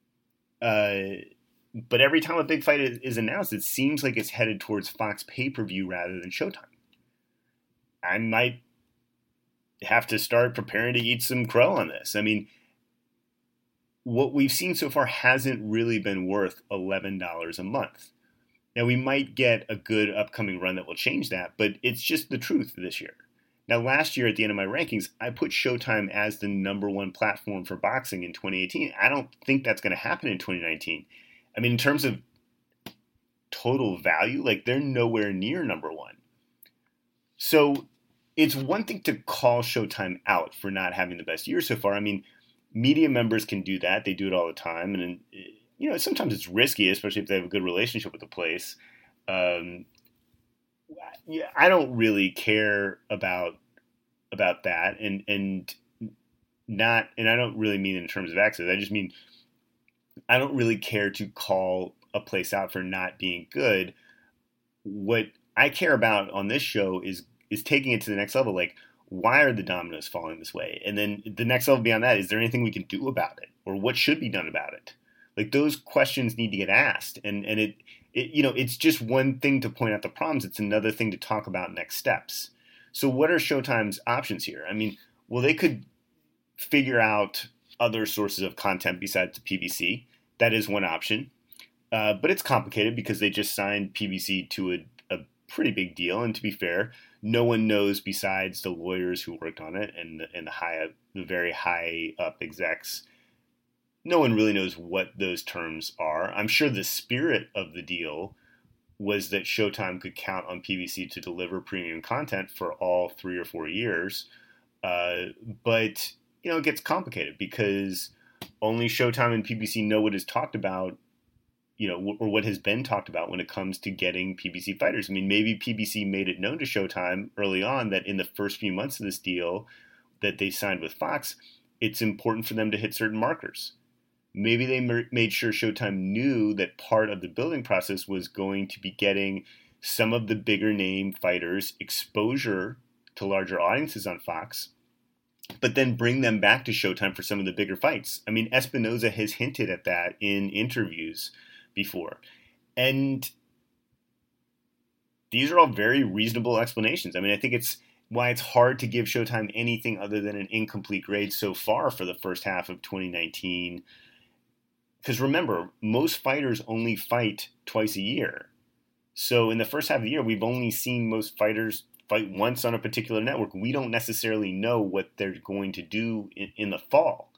Uh, but every time a big fight is, is announced, it seems like it's headed towards Fox pay-per-view rather than Showtime. I might have to start preparing to eat some crow on this. I mean, what we've seen so far hasn't really been worth eleven dollars a month. Now, we might get a good upcoming run that will change that, but it's just the truth this year. Now, last year at the end of my rankings, I put Showtime as the number one platform for boxing in twenty eighteen. I don't think that's going to happen in twenty nineteen. I mean, in terms of total value, like, they're nowhere near number one. So it's one thing to call Showtime out for not having the best year so far. I mean, media members can do that. They do it all the time. And, you know, sometimes it's risky, especially if they have a good relationship with the place. Um, yeah, I don't really care about about that. And, and not, and I don't really mean in terms of access. I just mean, I don't really care to call a place out for not being good. What I care about on this show is is taking it to the next level. Like, why are the dominoes falling this way? And then the next level beyond that, is there anything we can do about it? Or what should be done about it? Like, those questions need to get asked. And, and it, it, you know, it's just one thing to point out the problems. It's another thing to talk about next steps. So what are Showtime's options here? I mean, well, they could figure out other sources of content besides the P B C. That is one option. Uh, but it's complicated because they just signed P B C to a, a pretty big deal. And to be fair, no one knows besides the lawyers who worked on it and the, and the high up, the very high up execs. No one really knows what those terms are. I'm sure the spirit of the deal was that Showtime could count on P B C to deliver premium content for all three or four years. Uh, but, you know, it gets complicated because only Showtime and P B C know what is talked about, you know, or what has been talked about when it comes to getting P B C fighters. I mean, maybe P B C made it known to Showtime early on that in the first few months of this deal that they signed with Fox, it's important for them to hit certain markers. Maybe they made sure Showtime knew that part of the building process was going to be getting some of the bigger name fighters exposure to larger audiences on Fox, but then bring them back to Showtime for some of the bigger fights. I mean, Espinoza has hinted at that in interviews before. And these are all very reasonable explanations. I mean, I think it's why it's hard to give Showtime anything other than an incomplete grade so far for the first half of twenty nineteen. Because remember, most fighters only fight twice a year. So in the first half of the year, we've only seen most fighters fight once on a particular network. We don't necessarily know what they're going to do in, in the fall.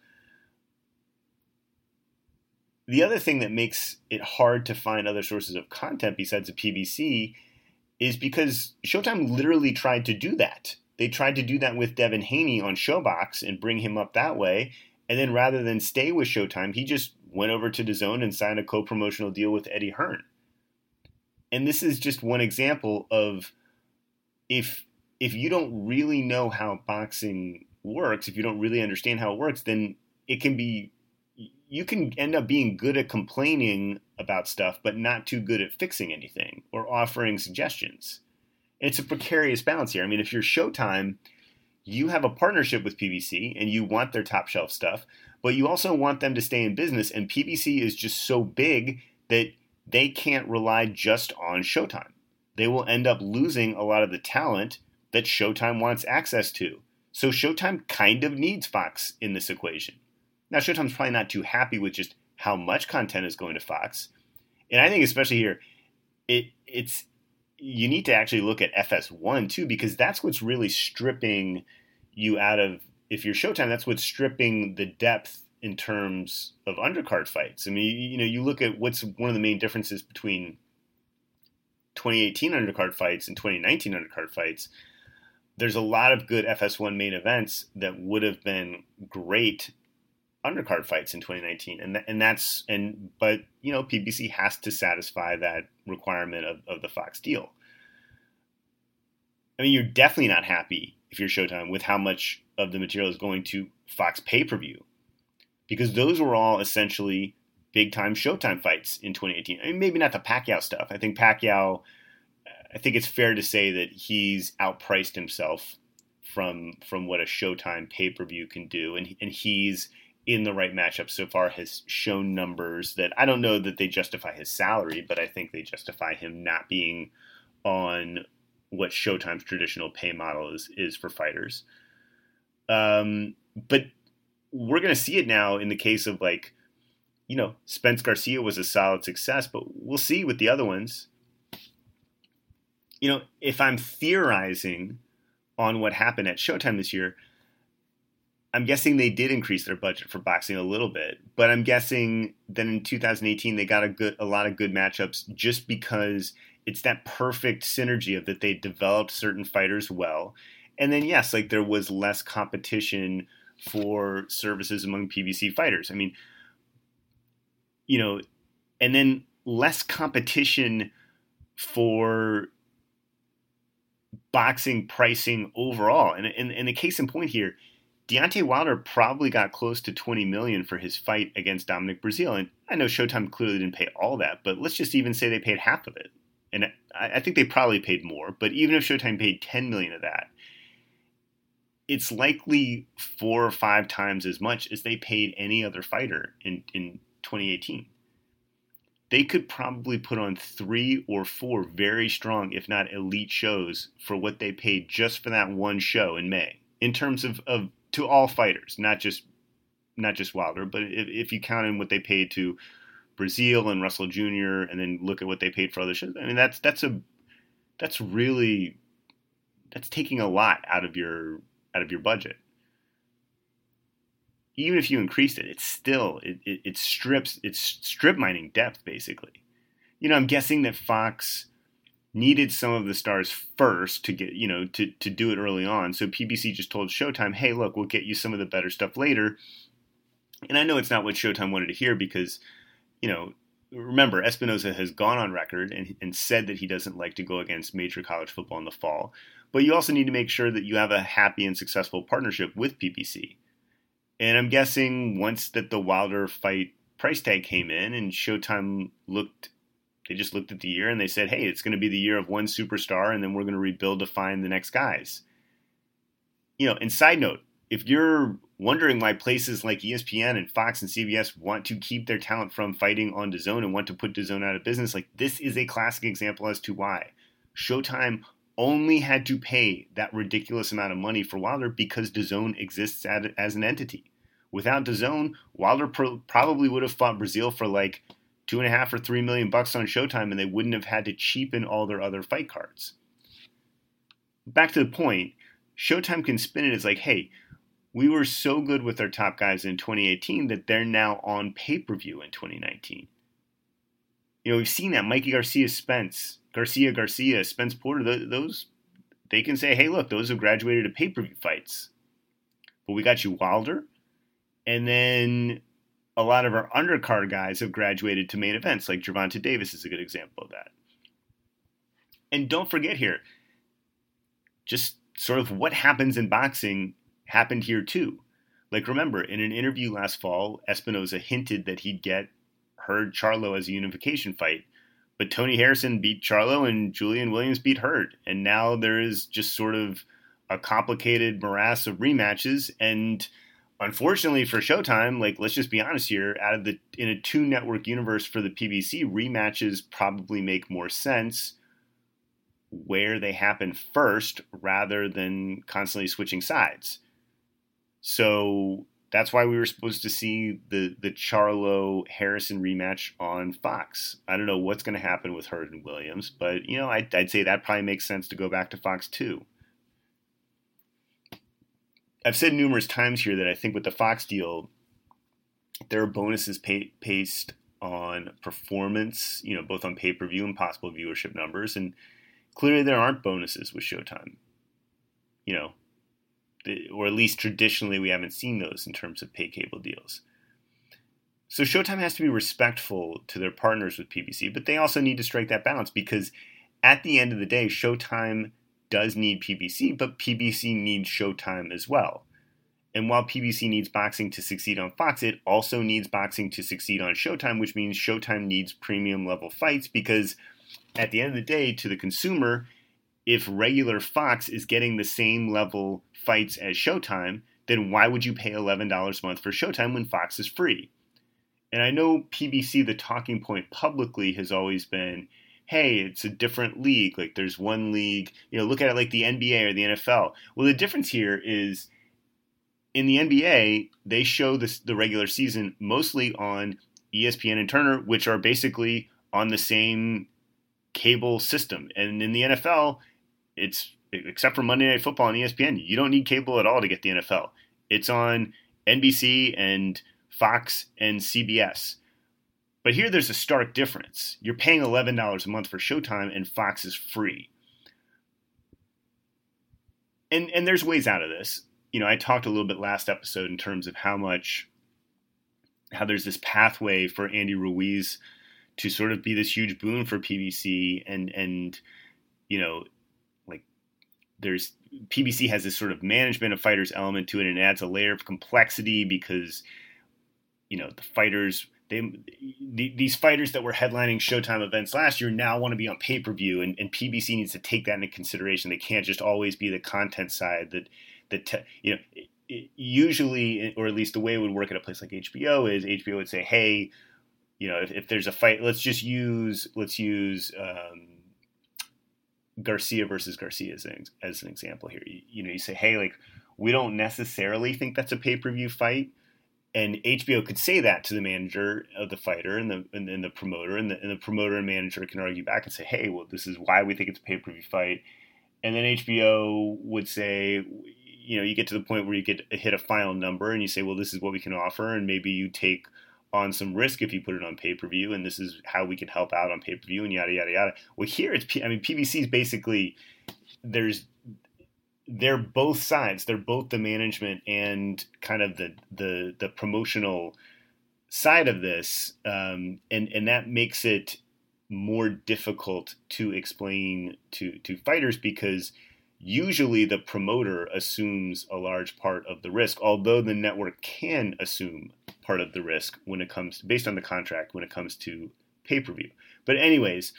The other thing that makes it hard to find other sources of content besides the P B C is because Showtime literally tried to do that. They tried to do that with Devin Haney on ShowBox and bring him up that way. And then rather than stay with Showtime, he just went over to DAZN and signed a co-promotional deal with Eddie Hearn. And this is just one example of if if you don't really know how boxing works, if you don't really understand how it works, then it can be, you can end up being good at complaining about stuff, but not too good at fixing anything or offering suggestions. And it's a precarious balance here. I mean, if you're Showtime, you have a partnership with P B C and you want their top shelf stuff, but you also want them to stay in business. And P B C is just so big that they can't rely just on Showtime. They will end up losing a lot of the talent that Showtime wants access to. So Showtime kind of needs Fox in this equation. Now, Showtime's probably not too happy with just how much content is going to Fox. And I think especially here, it it's you need to actually look at F S one too, because that's what's really stripping you out of, if you're Showtime, that's what's stripping the depth in terms of undercard fights. I mean, you, you know, you look at what's one of the main differences between twenty eighteen undercard fights and twenty nineteen undercard fights. There's a lot of good F S one main events that would have been great undercard fights in twenty nineteen, and th- and that's and but you know P B C has to satisfy that requirement of, of the Fox deal. I mean, you're definitely not happy if you're Showtime with how much of the material is going to Fox pay-per-view, because those were all essentially big-time Showtime fights in twenty eighteen. I mean, maybe not the Pacquiao stuff. I think Pacquiao, I think it's fair to say that he's outpriced himself from from what a Showtime pay-per-view can do, and and he's in the right matchup so far, has shown numbers that I don't know that they justify his salary, but I think they justify him not being on what Showtime's traditional pay model is, is for fighters. Um, but we're going to see it now in the case of, like, you know, Spence Garcia was a solid success, but we'll see with the other ones. You know, if I'm theorizing on what happened at Showtime this year, I'm guessing they did increase their budget for boxing a little bit, but I'm guessing that in two thousand eighteen they got a good, a lot of good matchups just because it's that perfect synergy of that they developed certain fighters well, and then yes, like there was less competition for services among P B C fighters. I mean, you know, and then less competition for boxing pricing overall. And in and the case in point here, Deontay Wilder probably got close to twenty million dollars for his fight against Dominic Breazeale. And I know Showtime clearly didn't pay all that, but let's just even say they paid half of it. And I, I think they probably paid more, but even if Showtime paid ten million dollars of that, it's likely four or five times as much as they paid any other fighter in, in twenty eighteen. They could probably put on three or four very strong, if not elite shows for what they paid just for that one show in May, in terms of, of to all fighters, not just not just Wilder, but if, if you count in what they paid to Breazeale and Russell Junior, and then look at what they paid for other shows, I mean that's that's a that's really that's taking a lot out of your out of your budget. Even if you increased it, it's still it, it, it strips it's strip mining depth basically. You know, I'm guessing that Fox needed some of the stars first to get, you know, to, to do it early on. So P B C just told Showtime, hey, look, we'll get you some of the better stuff later. And I know it's not what Showtime wanted to hear because, you know, remember, Espinoza has gone on record and, and said that he doesn't like to go against major college football in the fall. But you also need to make sure that you have a happy and successful partnership with P B C. And I'm guessing once that the Wilder fight price tag came in and Showtime looked They just looked at the year and they said, hey, it's going to be the year of one superstar and then we're going to rebuild to find the next guys. You know, and side note, if you're wondering why places like E S P N and Fox and C B S want to keep their talent from fighting on DAZN and want to put DAZN out of business, like this is a classic example as to why. Showtime only had to pay that ridiculous amount of money for Wilder because DAZN exists as an entity. Without DAZN, Wilder pro- probably would have fought Breazeale for like two and a half or three million bucks on Showtime, and they wouldn't have had to cheapen all their other fight cards. Back to the point, Showtime can spin it as like, hey, we were so good with our top guys in twenty eighteen that they're now on pay-per-view in twenty nineteen. You know, we've seen that. Mikey Garcia, Spence, Garcia, Garcia, Spence Porter, those, they can say, hey, look, those have graduated to pay-per-view fights. But we got you Wilder, and then a lot of our undercard guys have graduated to main events, like Gervonta Davis is a good example of that. And don't forget here, just sort of what happens in boxing happened here too. Like, remember, in an interview last fall, Espinoza hinted that he'd get Hurd Charlo as a unification fight. But Tony Harrison beat Charlo and Julian Williams beat Hurd. And now there is just sort of a complicated morass of rematches. And unfortunately for Showtime, like, let's just be honest here, out of the in a two network universe for the P B C, rematches probably make more sense where they happen first rather than constantly switching sides. So that's why we were supposed to see the, the Charlo Harrison rematch on Fox. I don't know what's going to happen with Hurd and Williams, but, you know, I'd, I'd say that probably makes sense to go back to Fox too. I've said numerous times here that I think with the Fox deal, there are bonuses pay, based on performance, you know, both on pay-per-view and possible viewership numbers. And clearly there aren't bonuses with Showtime, you know, or at least traditionally we haven't seen those in terms of pay cable deals. So Showtime has to be respectful to their partners with P B C, but they also need to strike that balance because at the end of the day, Showtime does need P B C, but P B C needs Showtime as well. And while P B C needs boxing to succeed on Fox, it also needs boxing to succeed on Showtime, which means Showtime needs premium level fights because at the end of the day, to the consumer, if regular Fox is getting the same level fights as Showtime, then why would you pay eleven dollars a month for Showtime when Fox is free? And I know P B C, the talking point publicly has always been, hey, it's a different league. Like there's one league, you know, look at it like the N B A or the N F L. Well, the difference here is in the N B A, they show this, the regular season mostly on E S P N and Turner, which are basically on the same cable system. And in the N F L, it's except for Monday Night Football on E S P N, you don't need cable at all to get the N F L. It's on N B C and Fox and C B S. But here there's a stark difference. You're paying eleven dollars a month for Showtime and Fox is free. And and there's ways out of this. You know, I talked a little bit last episode in terms of how much, how there's this pathway for Andy Ruiz to sort of be this huge boon for P B C and, and, you know, like there's, P B C has this sort of management of fighters element to it and it adds a layer of complexity because, you know, the fighters, they, the, these fighters that were headlining Showtime events last year now want to be on pay-per-view and, and P B C needs to take that into consideration. They can't just always be the content side that, that te- you know, it, it usually, or at least the way it would work at a place like H B O is H B O would say, hey, you know, if, if there's a fight, let's just use, let's use um, Garcia versus Garcia as an, as an example here. You, you know, you say, hey, like, we don't necessarily think that's a pay-per-view fight. And H B O could say that to the manager of the fighter and the and, and the promoter, and the, and the promoter and manager can argue back and say, hey, well, this is why we think it's a pay-per-view fight. And then H B O would say, you know, you get to the point where you get hit a final number and you say, well, this is what we can offer. And maybe you take on some risk if you put it on pay-per-view, and this is how we can help out on pay-per-view and yada, yada, yada. Well, here it's, I mean, P B C is basically, there's, they're both sides. They're both the management and kind of the the, the promotional side of this, um, and and that makes it more difficult to explain to to fighters because usually the promoter assumes a large part of the risk, although the network can assume part of the risk when it comes based on the contract when it comes to pay-per-view. But anyways,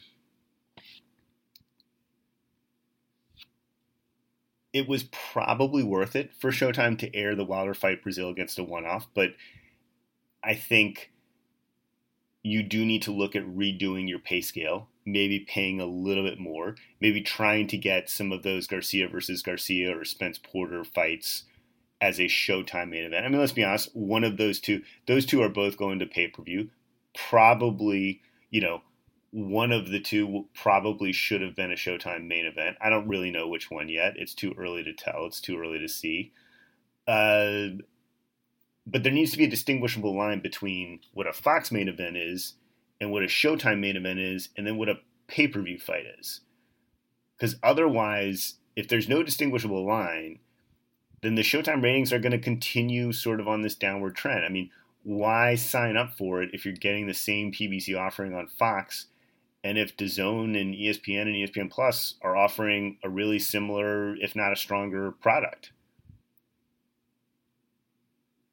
it was probably worth it for Showtime to air the Wilder fight Brazil against a one-off, but I think you do need to look at redoing your pay scale, maybe paying a little bit more, maybe trying to get some of those Garcia versus Garcia or Spence Porter fights as a Showtime main event. I mean, let's be honest, one of those two, those two are both going to pay-per-view. Probably, you know, one of the two probably should have been a Showtime main event. I don't really know which one yet. It's too early to tell. It's too early to see. Uh, but there needs to be a distinguishable line between what a Fox main event is and what a Showtime main event is, and then what a pay-per-view fight is. Because otherwise, if there's no distinguishable line, then the Showtime ratings are going to continue sort of on this downward trend. I mean, why sign up for it if you're getting the same P B C offering on Fox? And if DAZN and E S P N and E S P N Plus are offering a really similar, if not a stronger product.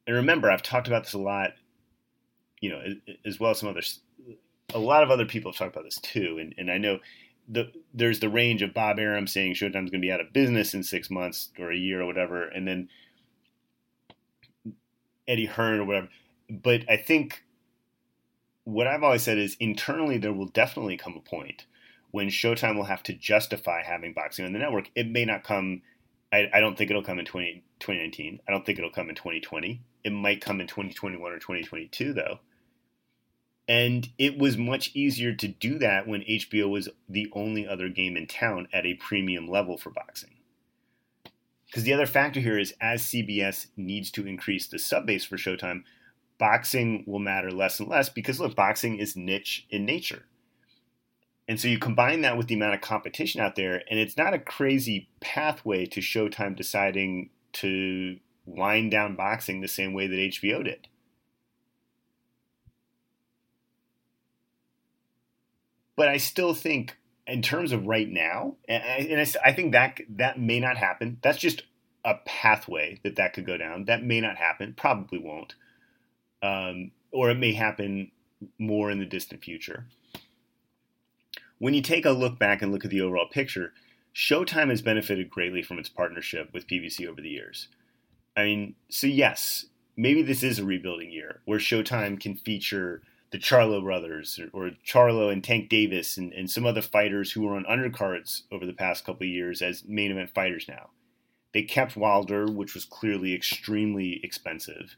and remember, I've talked about this a lot, you know, as well as some others. A lot of other people have talked about this too, and, and I know the there's the range of Bob Arum saying Showtime's going to be out of business in six months or a year or whatever, and then Eddie Hearn or whatever. But I think what I've always said is internally there will definitely come a point when Showtime will have to justify having boxing on the network. It may not come, I, I don't think it'll come in twenty nineteen. I don't think it'll come in twenty twenty. It might come in twenty twenty-one or twenty twenty-two though. And it was much easier to do that when H B O was the only other game in town at a premium level for boxing. Because the other factor here is as C B S needs to increase the sub base for Showtime, boxing will matter less and less because, look, boxing is niche in nature. And so you combine that with the amount of competition out there, and it's not a crazy pathway to Showtime deciding to wind down boxing the same way that H B O did. But I still think, in terms of right now, and I, and I, I think that that may not happen. That's just a pathway that that could go down. That may not happen. Probably won't. Um, or it may happen more in the distant future. When you take a look back and look at the overall picture, Showtime has benefited greatly from its partnership with P B C over the years. I mean, so yes, maybe this is a rebuilding year where Showtime can feature the Charlo brothers or, or Charlo and Tank Davis and, and some other fighters who were on undercards over the past couple of years as main event fighters now. They kept Wilder, which was clearly extremely expensive,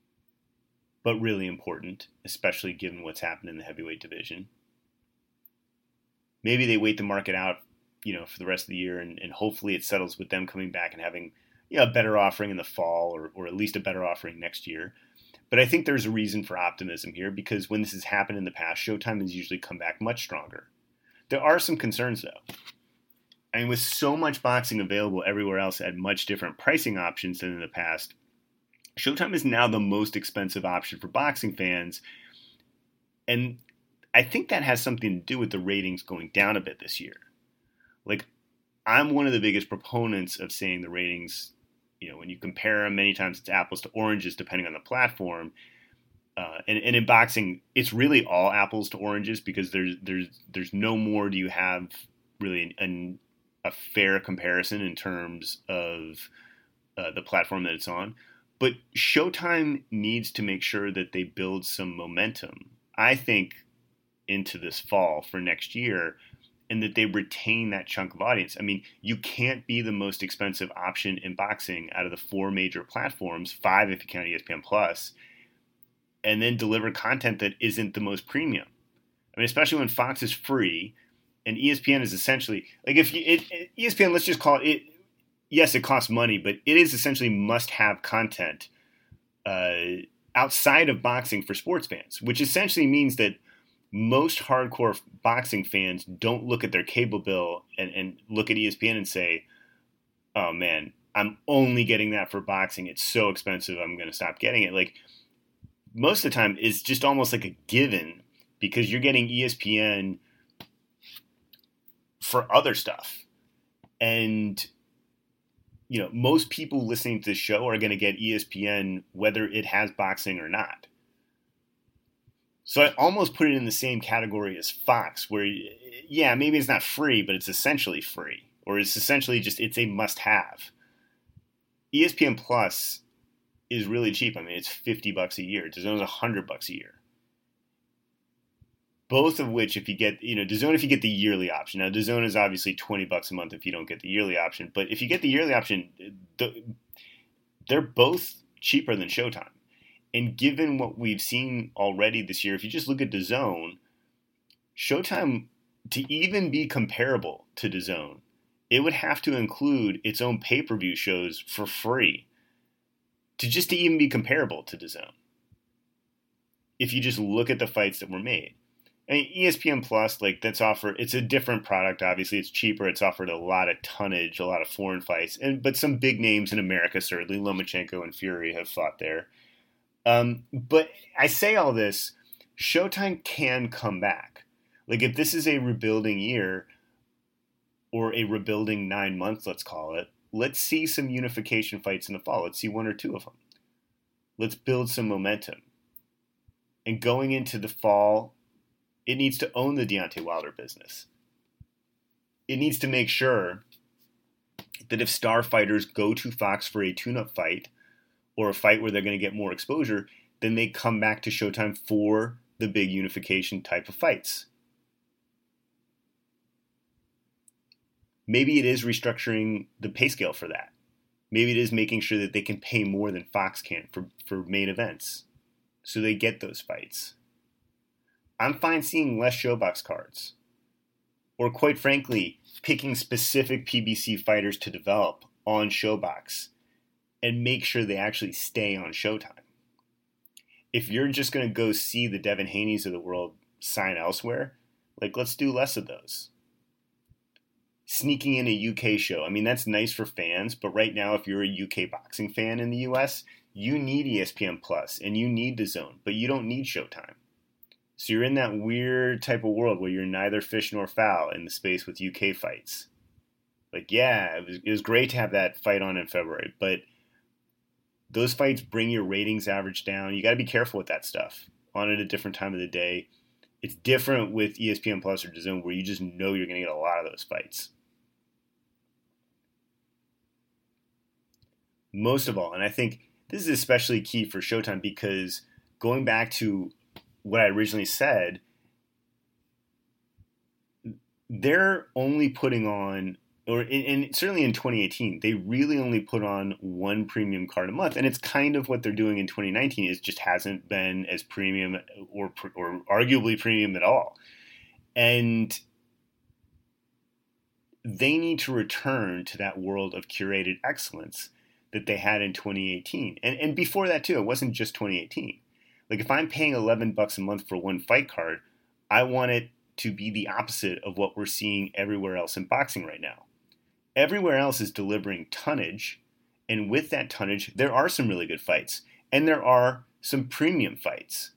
but really important, especially given what's happened in the heavyweight division. Maybe they wait the market out, you know, for the rest of the year, and, and hopefully it settles with them coming back and having, you know, a better offering in the fall or, or at least a better offering next year. But I think there's a reason for optimism here because when this has happened in the past, Showtime has usually come back much stronger. There are some concerns, though. I mean, with so much boxing available everywhere else at much different pricing options than in the past, Showtime is now the most expensive option for boxing fans. And I think that has something to do with the ratings going down a bit this year. Like, I'm one of the biggest proponents of saying the ratings, you know, when you compare them, many times it's apples to oranges depending on the platform. Uh, and, and in boxing, it's really all apples to oranges because there's there's there's no more do you have really an, an, a fair comparison in terms of uh, the platform that it's on. But Showtime needs to make sure that they build some momentum, I think, into this fall for next year, and that they retain that chunk of audience. I mean, you can't be the most expensive option in boxing out of the four major platforms, five if you count E S P N Plus, and then deliver content that isn't the most premium. I mean, especially when Fox is free and E S P N is essentially, like if you, it, it, E S P N, let's just call it, it, yes, it costs money, but it is essentially must-have content uh, outside of boxing for sports fans, which essentially means that most hardcore boxing fans don't look at their cable bill and, and look at E S P N and say, oh man, I'm only getting that for boxing. It's so expensive. I'm going to stop getting it. Like most of the time it's just almost like a given because you're getting E S P N for other stuff. And, you know, most people listening to the show are going to get E S P N whether it has boxing or not. So I almost put it in the same category as Fox, where, yeah, maybe it's not free, but it's essentially free. Or it's essentially just, it's a must-have. E S P N Plus is really cheap. I mean, it's fifty bucks a year. DAZN is one hundred bucks a year. Both of which, if you get, you know, DAZN if you get the yearly option. Now, DAZN is obviously twenty bucks a month if you don't get the yearly option. But if you get the yearly option, they're both cheaper than Showtime. And given what we've seen already this year, if you just look at DAZN, Showtime, to even be comparable to DAZN, it would have to include its own pay-per-view shows for free to just to even be comparable to DAZN. If you just look at the fights that were made. I mean, E S P N Plus, like that's offered, it's a different product, obviously. It's cheaper. It's offered a lot of tonnage, a lot of foreign fights. and But some big names in America, certainly, Lomachenko and Fury have fought there. Um, but I say all this, Showtime can come back. Like if this is a rebuilding year or a rebuilding nine months, let's call it, let's see some unification fights in the fall. Let's see one or two of them. Let's build some momentum. And going into the fall, it needs to own the Deontay Wilder business. It needs to make sure that if star fighters go to Fox for a tune-up fight or a fight where they're going to get more exposure, then they come back to Showtime for the big unification type of fights. Maybe it is restructuring the pay scale for that. Maybe it is making sure that they can pay more than Fox can for, for main events, so they get those fights. I'm fine seeing less ShoBox cards. Or quite frankly, picking specific P B C fighters to develop on ShoBox and make sure they actually stay on Showtime. If you're just going to go see the Devin Haney's of the world sign elsewhere, like, let's do less of those. Sneaking in a U K show, I mean, that's nice for fans, but right now, if you're a U K boxing fan in the U S, you need E S P N Plus and you need DAZN, but you don't need Showtime. So you're in that weird type of world where you're neither fish nor fowl in the space with U K fights. Like, yeah, it was, it was great to have that fight on in February, but those fights bring your ratings average down. You got to be careful with that stuff. On at a different time of the day. It's different with E S P N Plus or DAZN where you just know you're going to get a lot of those fights. Most of all, and I think this is especially key for Showtime because going back to what I originally said, they're only putting on, or in, in, certainly in twenty eighteen, they really only put on one premium card a month. And it's kind of what they're doing in twenty nineteen. It just hasn't been as premium or, or arguably premium at all. And they need to return to that world of curated excellence that they had in twenty eighteen. And, and before that too, it wasn't just twenty eighteen. Like if I'm paying eleven bucks a month for one fight card, I want it to be the opposite of what we're seeing everywhere else in boxing right now. Everywhere else is delivering tonnage, and with that tonnage, there are some really good fights, and there are some premium fights.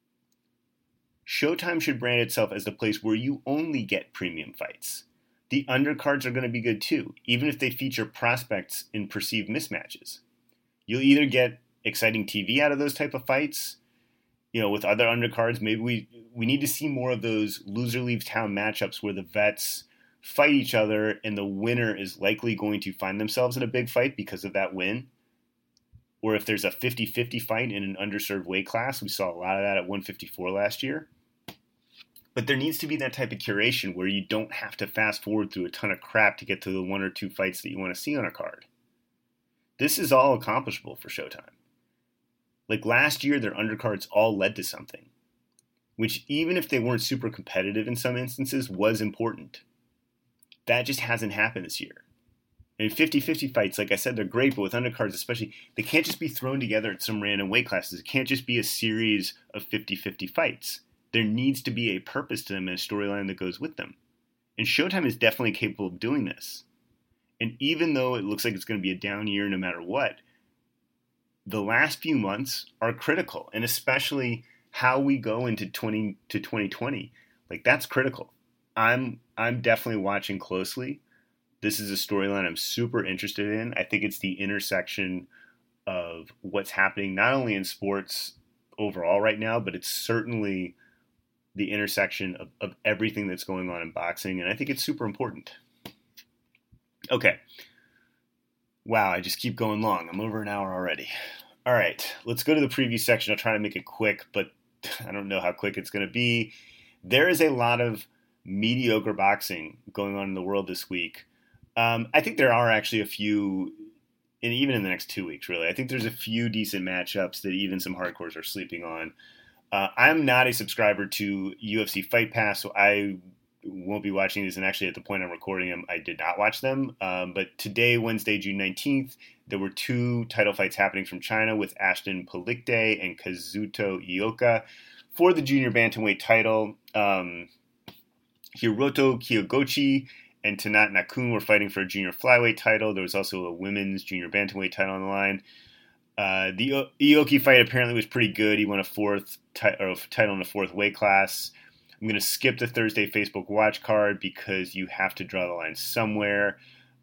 Showtime should brand itself as the place where you only get premium fights. The undercards are going to be good too, even if they feature prospects in perceived mismatches. You'll either get exciting T V out of those type of fights, you know, with other undercards. Maybe we, we need to see more of those loser leaves town matchups where the vets fight each other and the winner is likely going to find themselves in a big fight because of that win. Or if there's a fifty-fifty fight in an underserved weight class, we saw a lot of that at one fifty-four last year. But there needs to be that type of curation where you don't have to fast forward through a ton of crap to get to the one or two fights that you want to see on a card. This is all accomplishable for Showtime. Like last year, their undercards all led to something, which even if they weren't super competitive in some instances, was important. That just hasn't happened this year. And fifty-fifty fights, like I said, they're great, but with undercards especially, they can't just be thrown together at some random weight classes. It can't just be a series of fifty-fifty fights. There needs to be a purpose to them and a storyline that goes with them. And Showtime is definitely capable of doing this. And even though it looks like it's going to be a down year no matter what, the last few months are critical, and especially how we go into twenty to twenty twenty. Like that's critical. I'm I'm definitely watching closely. This is a storyline I'm super interested in. I think it's the intersection of what's happening not only in sports overall right now, but it's certainly the intersection of, of everything that's going on in boxing, and I think it's super important. Okay. Wow, I just keep going long. I'm over an hour already. All right, let's go to the preview section. I'll try to make it quick, but I don't know how quick it's going to be. There is a lot of mediocre boxing going on in the world this week. Um, I think there are actually a few, and even in the next two weeks, really. I think there's a few decent matchups that even some hardcores are sleeping on. Uh, I'm not a subscriber to U F C Fight Pass, so I won't be watching these. And actually, at the point I'm recording them, I did not watch them. Um, but today, Wednesday, June nineteenth, there were two title fights happening from China with Ashton Palikte and Kazuto Ioka for the junior bantamweight title. Um, Hiroto Kiyoguchi and Tanat Nakun were fighting for a junior flyweight title. There was also a women's junior bantamweight title on the line. Uh, the Ioki fight apparently was pretty good. He won a fourth ti- or a title in the fourth weight class. I'm going to skip the Thursday Facebook watch card because you have to draw the line somewhere.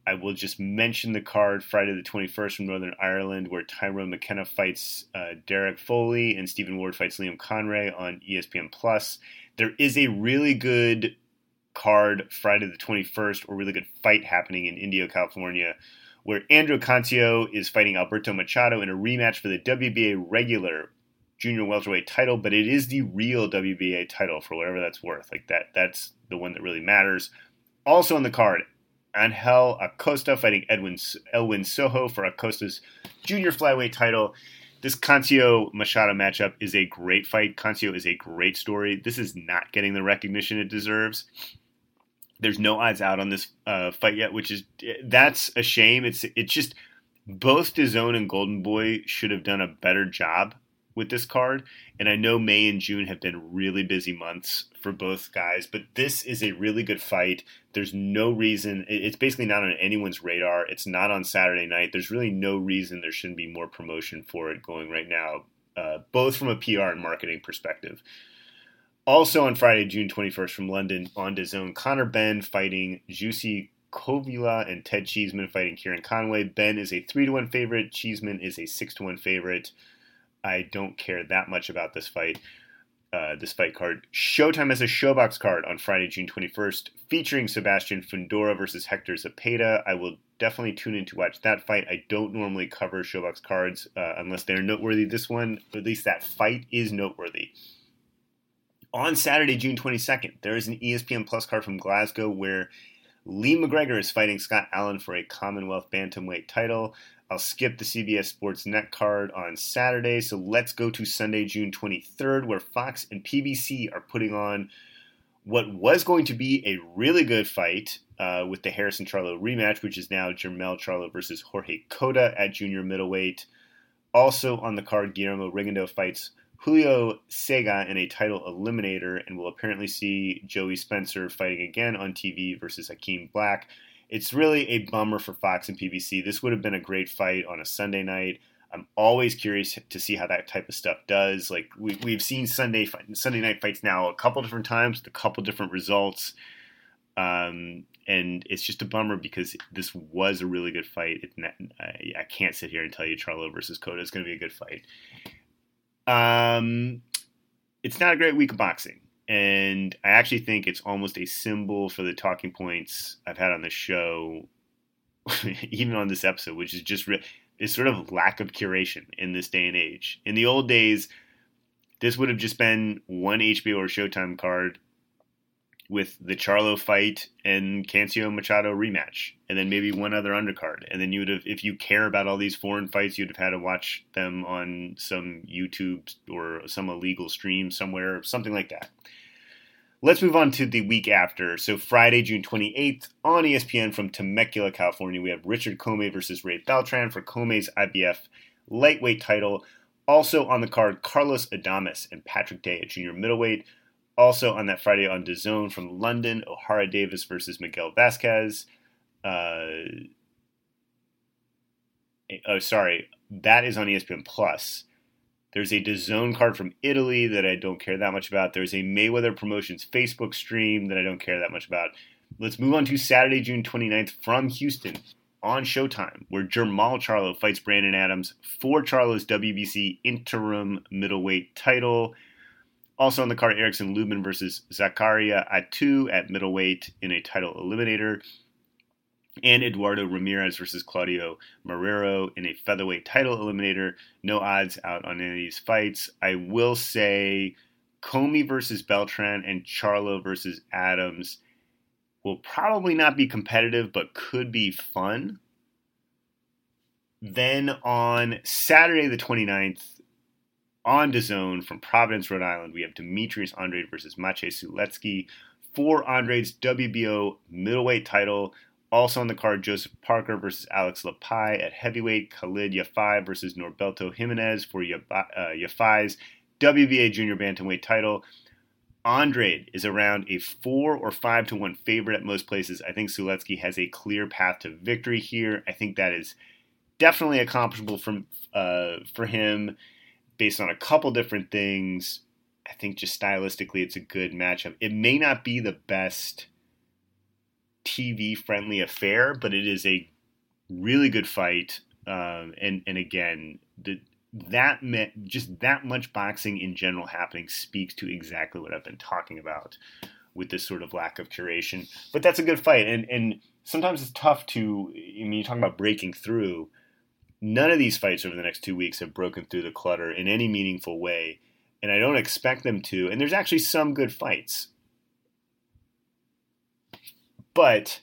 I will just mention the card Friday the twenty-first from Northern Ireland, where Tyrone McKenna fights uh, Derek Foley and Stephen Ward fights Liam Conray on E S P N Plus. There is a really good card Friday the twenty-first, or really good fight happening in Indio, California, where Andrew Cancio is fighting Alberto Machado in a rematch for the W B A regular junior welterweight title, but it is the real W B A title for whatever that's worth. Like that, that's the one that really matters. Also on the card, Angel Acosta fighting Edwin Elwin Soho for Acosta's junior flyweight title. This Cancio Machado matchup is a great fight. Cancio is a great story. This is not getting the recognition it deserves. There's no odds out on this uh, fight yet, which is that's a shame. It's it's just both DAZN and Golden Boy should have done a better job with this card. And I know May and June have been really busy months for both guys, but this is a really good fight. There's no reason, it's basically not on anyone's radar. It's not on Saturday night. There's really no reason there shouldn't be more promotion for it going right now, uh, both from a P R and marketing perspective. Also on Friday, June twenty-first from London on DAZN, Conor Benn fighting Juicy Kovila and Ted Cheeseman fighting Kieran Conway. Benn is a three to one favorite. Cheeseman is a six to one favorite. I don't care that much about this fight, uh, this fight card. Showtime has a Showbox card on Friday, June twenty-first, featuring Sebastian Fundora versus Hector Zepeda. I will definitely tune in to watch that fight. I don't normally cover Showbox cards uh, unless they're noteworthy. This one, or at least that fight, is noteworthy. On Saturday, June twenty-second, there is an E S P N Plus card from Glasgow where Lee McGregor is fighting Scott Allen for a Commonwealth Bantamweight title. I'll skip the C B S Sports Net card on Saturday, so let's go to Sunday, June twenty-third, where Fox and P B C are putting on what was going to be a really good fight uh, with the Harrison Charlo rematch, which is now Jermell Charlo versus Jorge Cota at junior middleweight. Also on the card, Guillermo Rigondeaux fights Julio Sega in a title eliminator, and we'll apparently see Joey Spencer fighting again on T V versus Hakeem Black. It's really a bummer for Fox and P B C. This would have been a great fight on a Sunday night. I'm always curious to see how that type of stuff does. Like we, we've seen Sunday Sunday night fights now a couple different times with a couple different results. Um, and it's just a bummer because this was a really good fight. It, I, I can't sit here and tell you Charlo versus Cota is going to be a good fight. Um, it's not a great week of boxing. And I actually think it's almost a symbol for the talking points I've had on the show, even on this episode, which is just re- is sort of lack of curation in this day and age. In the old days, this would have just been one H B O or Showtime card with the Charlo fight and Cancio Machado rematch, and then maybe one other undercard. And then you would have, if you care about all these foreign fights, you'd have had to watch them on some YouTube or some illegal stream somewhere, something like that. Let's move on to the week after. So Friday, June twenty-eighth, on E S P N from Temecula, California, we have Richard Commey versus Ray Beltran for Commey's I B F lightweight title. Also on the card, Carlos Adames and Patrick Day at junior middleweight. Also on that Friday on DAZN from London, O'Hara Davis versus Miguel Vasquez. Uh, oh, sorry. That is on E S P N Plus. There's a DAZN card from Italy that I don't care that much about. There's a Mayweather Promotions Facebook stream that I don't care that much about. Let's move on to Saturday, June twenty-ninth from Houston on Showtime, where Jermall Charlo fights Brandon Adams for Charlo's W B C interim middleweight title. Also on the card, Erickson Lubin versus Zakaria Atu at middleweight in a title eliminator. And Eduardo Ramirez versus Claudio Marrero in a featherweight title eliminator. No odds out on any of these fights. I will say Commey versus Beltran and Charlo versus Adams will probably not be competitive, but could be fun. Then on Saturday the twenty-ninth, on DAZN from Providence, Rhode Island, we have Demetrius Andrade versus Maciej Sulecki for Andrade's W B O middleweight title. Also on the card, Joseph Parker versus Alex Lapai at heavyweight. Khalid Yafai versus Norberto Jimenez for Yafai's W B A junior bantamweight title. Andrade is around a four or five to one favorite at most places. I think Sulecki has a clear path to victory here. I think that is definitely accomplishable from uh, for him. Based on a couple different things, I think just stylistically it's a good matchup. It may not be the best T V-friendly affair, but it is a really good fight. Um, and, and again, the, that me- just that much boxing in general happening speaks to exactly what I've been talking about with this sort of lack of curation. But that's a good fight. And, and sometimes it's tough to, I mean, you talk about breaking through. None of these fights over the next two weeks have broken through the clutter in any meaningful way, and I don't expect them to. And there's actually some good fights. But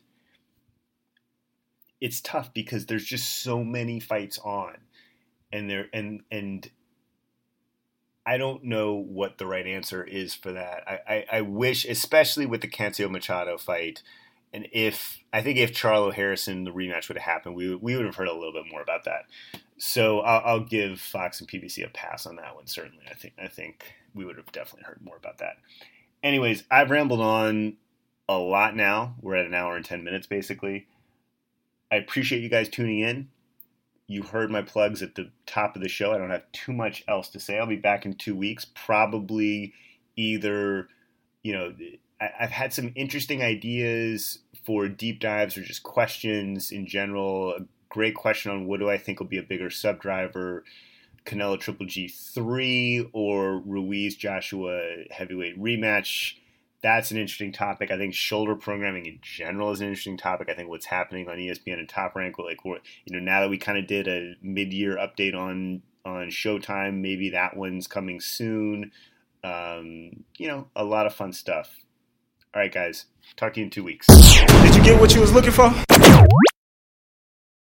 it's tough because there's just so many fights on. And there and and I don't know what the right answer is for that. I, I, I wish, especially with the Cancio Machado fight, and if I think if Charlo Harrison, the rematch would have happened, we we would have heard a little bit more about that. So I'll, I'll give Fox and P B C a pass on that one. Certainly, I think I think we would have definitely heard more about that. Anyways, I've rambled on a lot now. We're at an hour and ten minutes basically. I appreciate you guys tuning in. You heard my plugs at the top of the show. I don't have too much else to say. I'll be back in two weeks, probably either, you know. I've had some interesting ideas for deep dives or just questions in general. A great question on what do I think will be a bigger sub driver, Canelo Triple G three or Ruiz Joshua heavyweight rematch. That's an interesting topic. I think shoulder programming in general is an interesting topic. I think what's happening on E S P N and Top Rank, like you know, now that we kind of did a mid-year update on on Showtime, maybe that one's coming soon. Um, you know, a lot of fun stuff. All right, guys. Talk to you in two weeks. Did you get what you was looking for?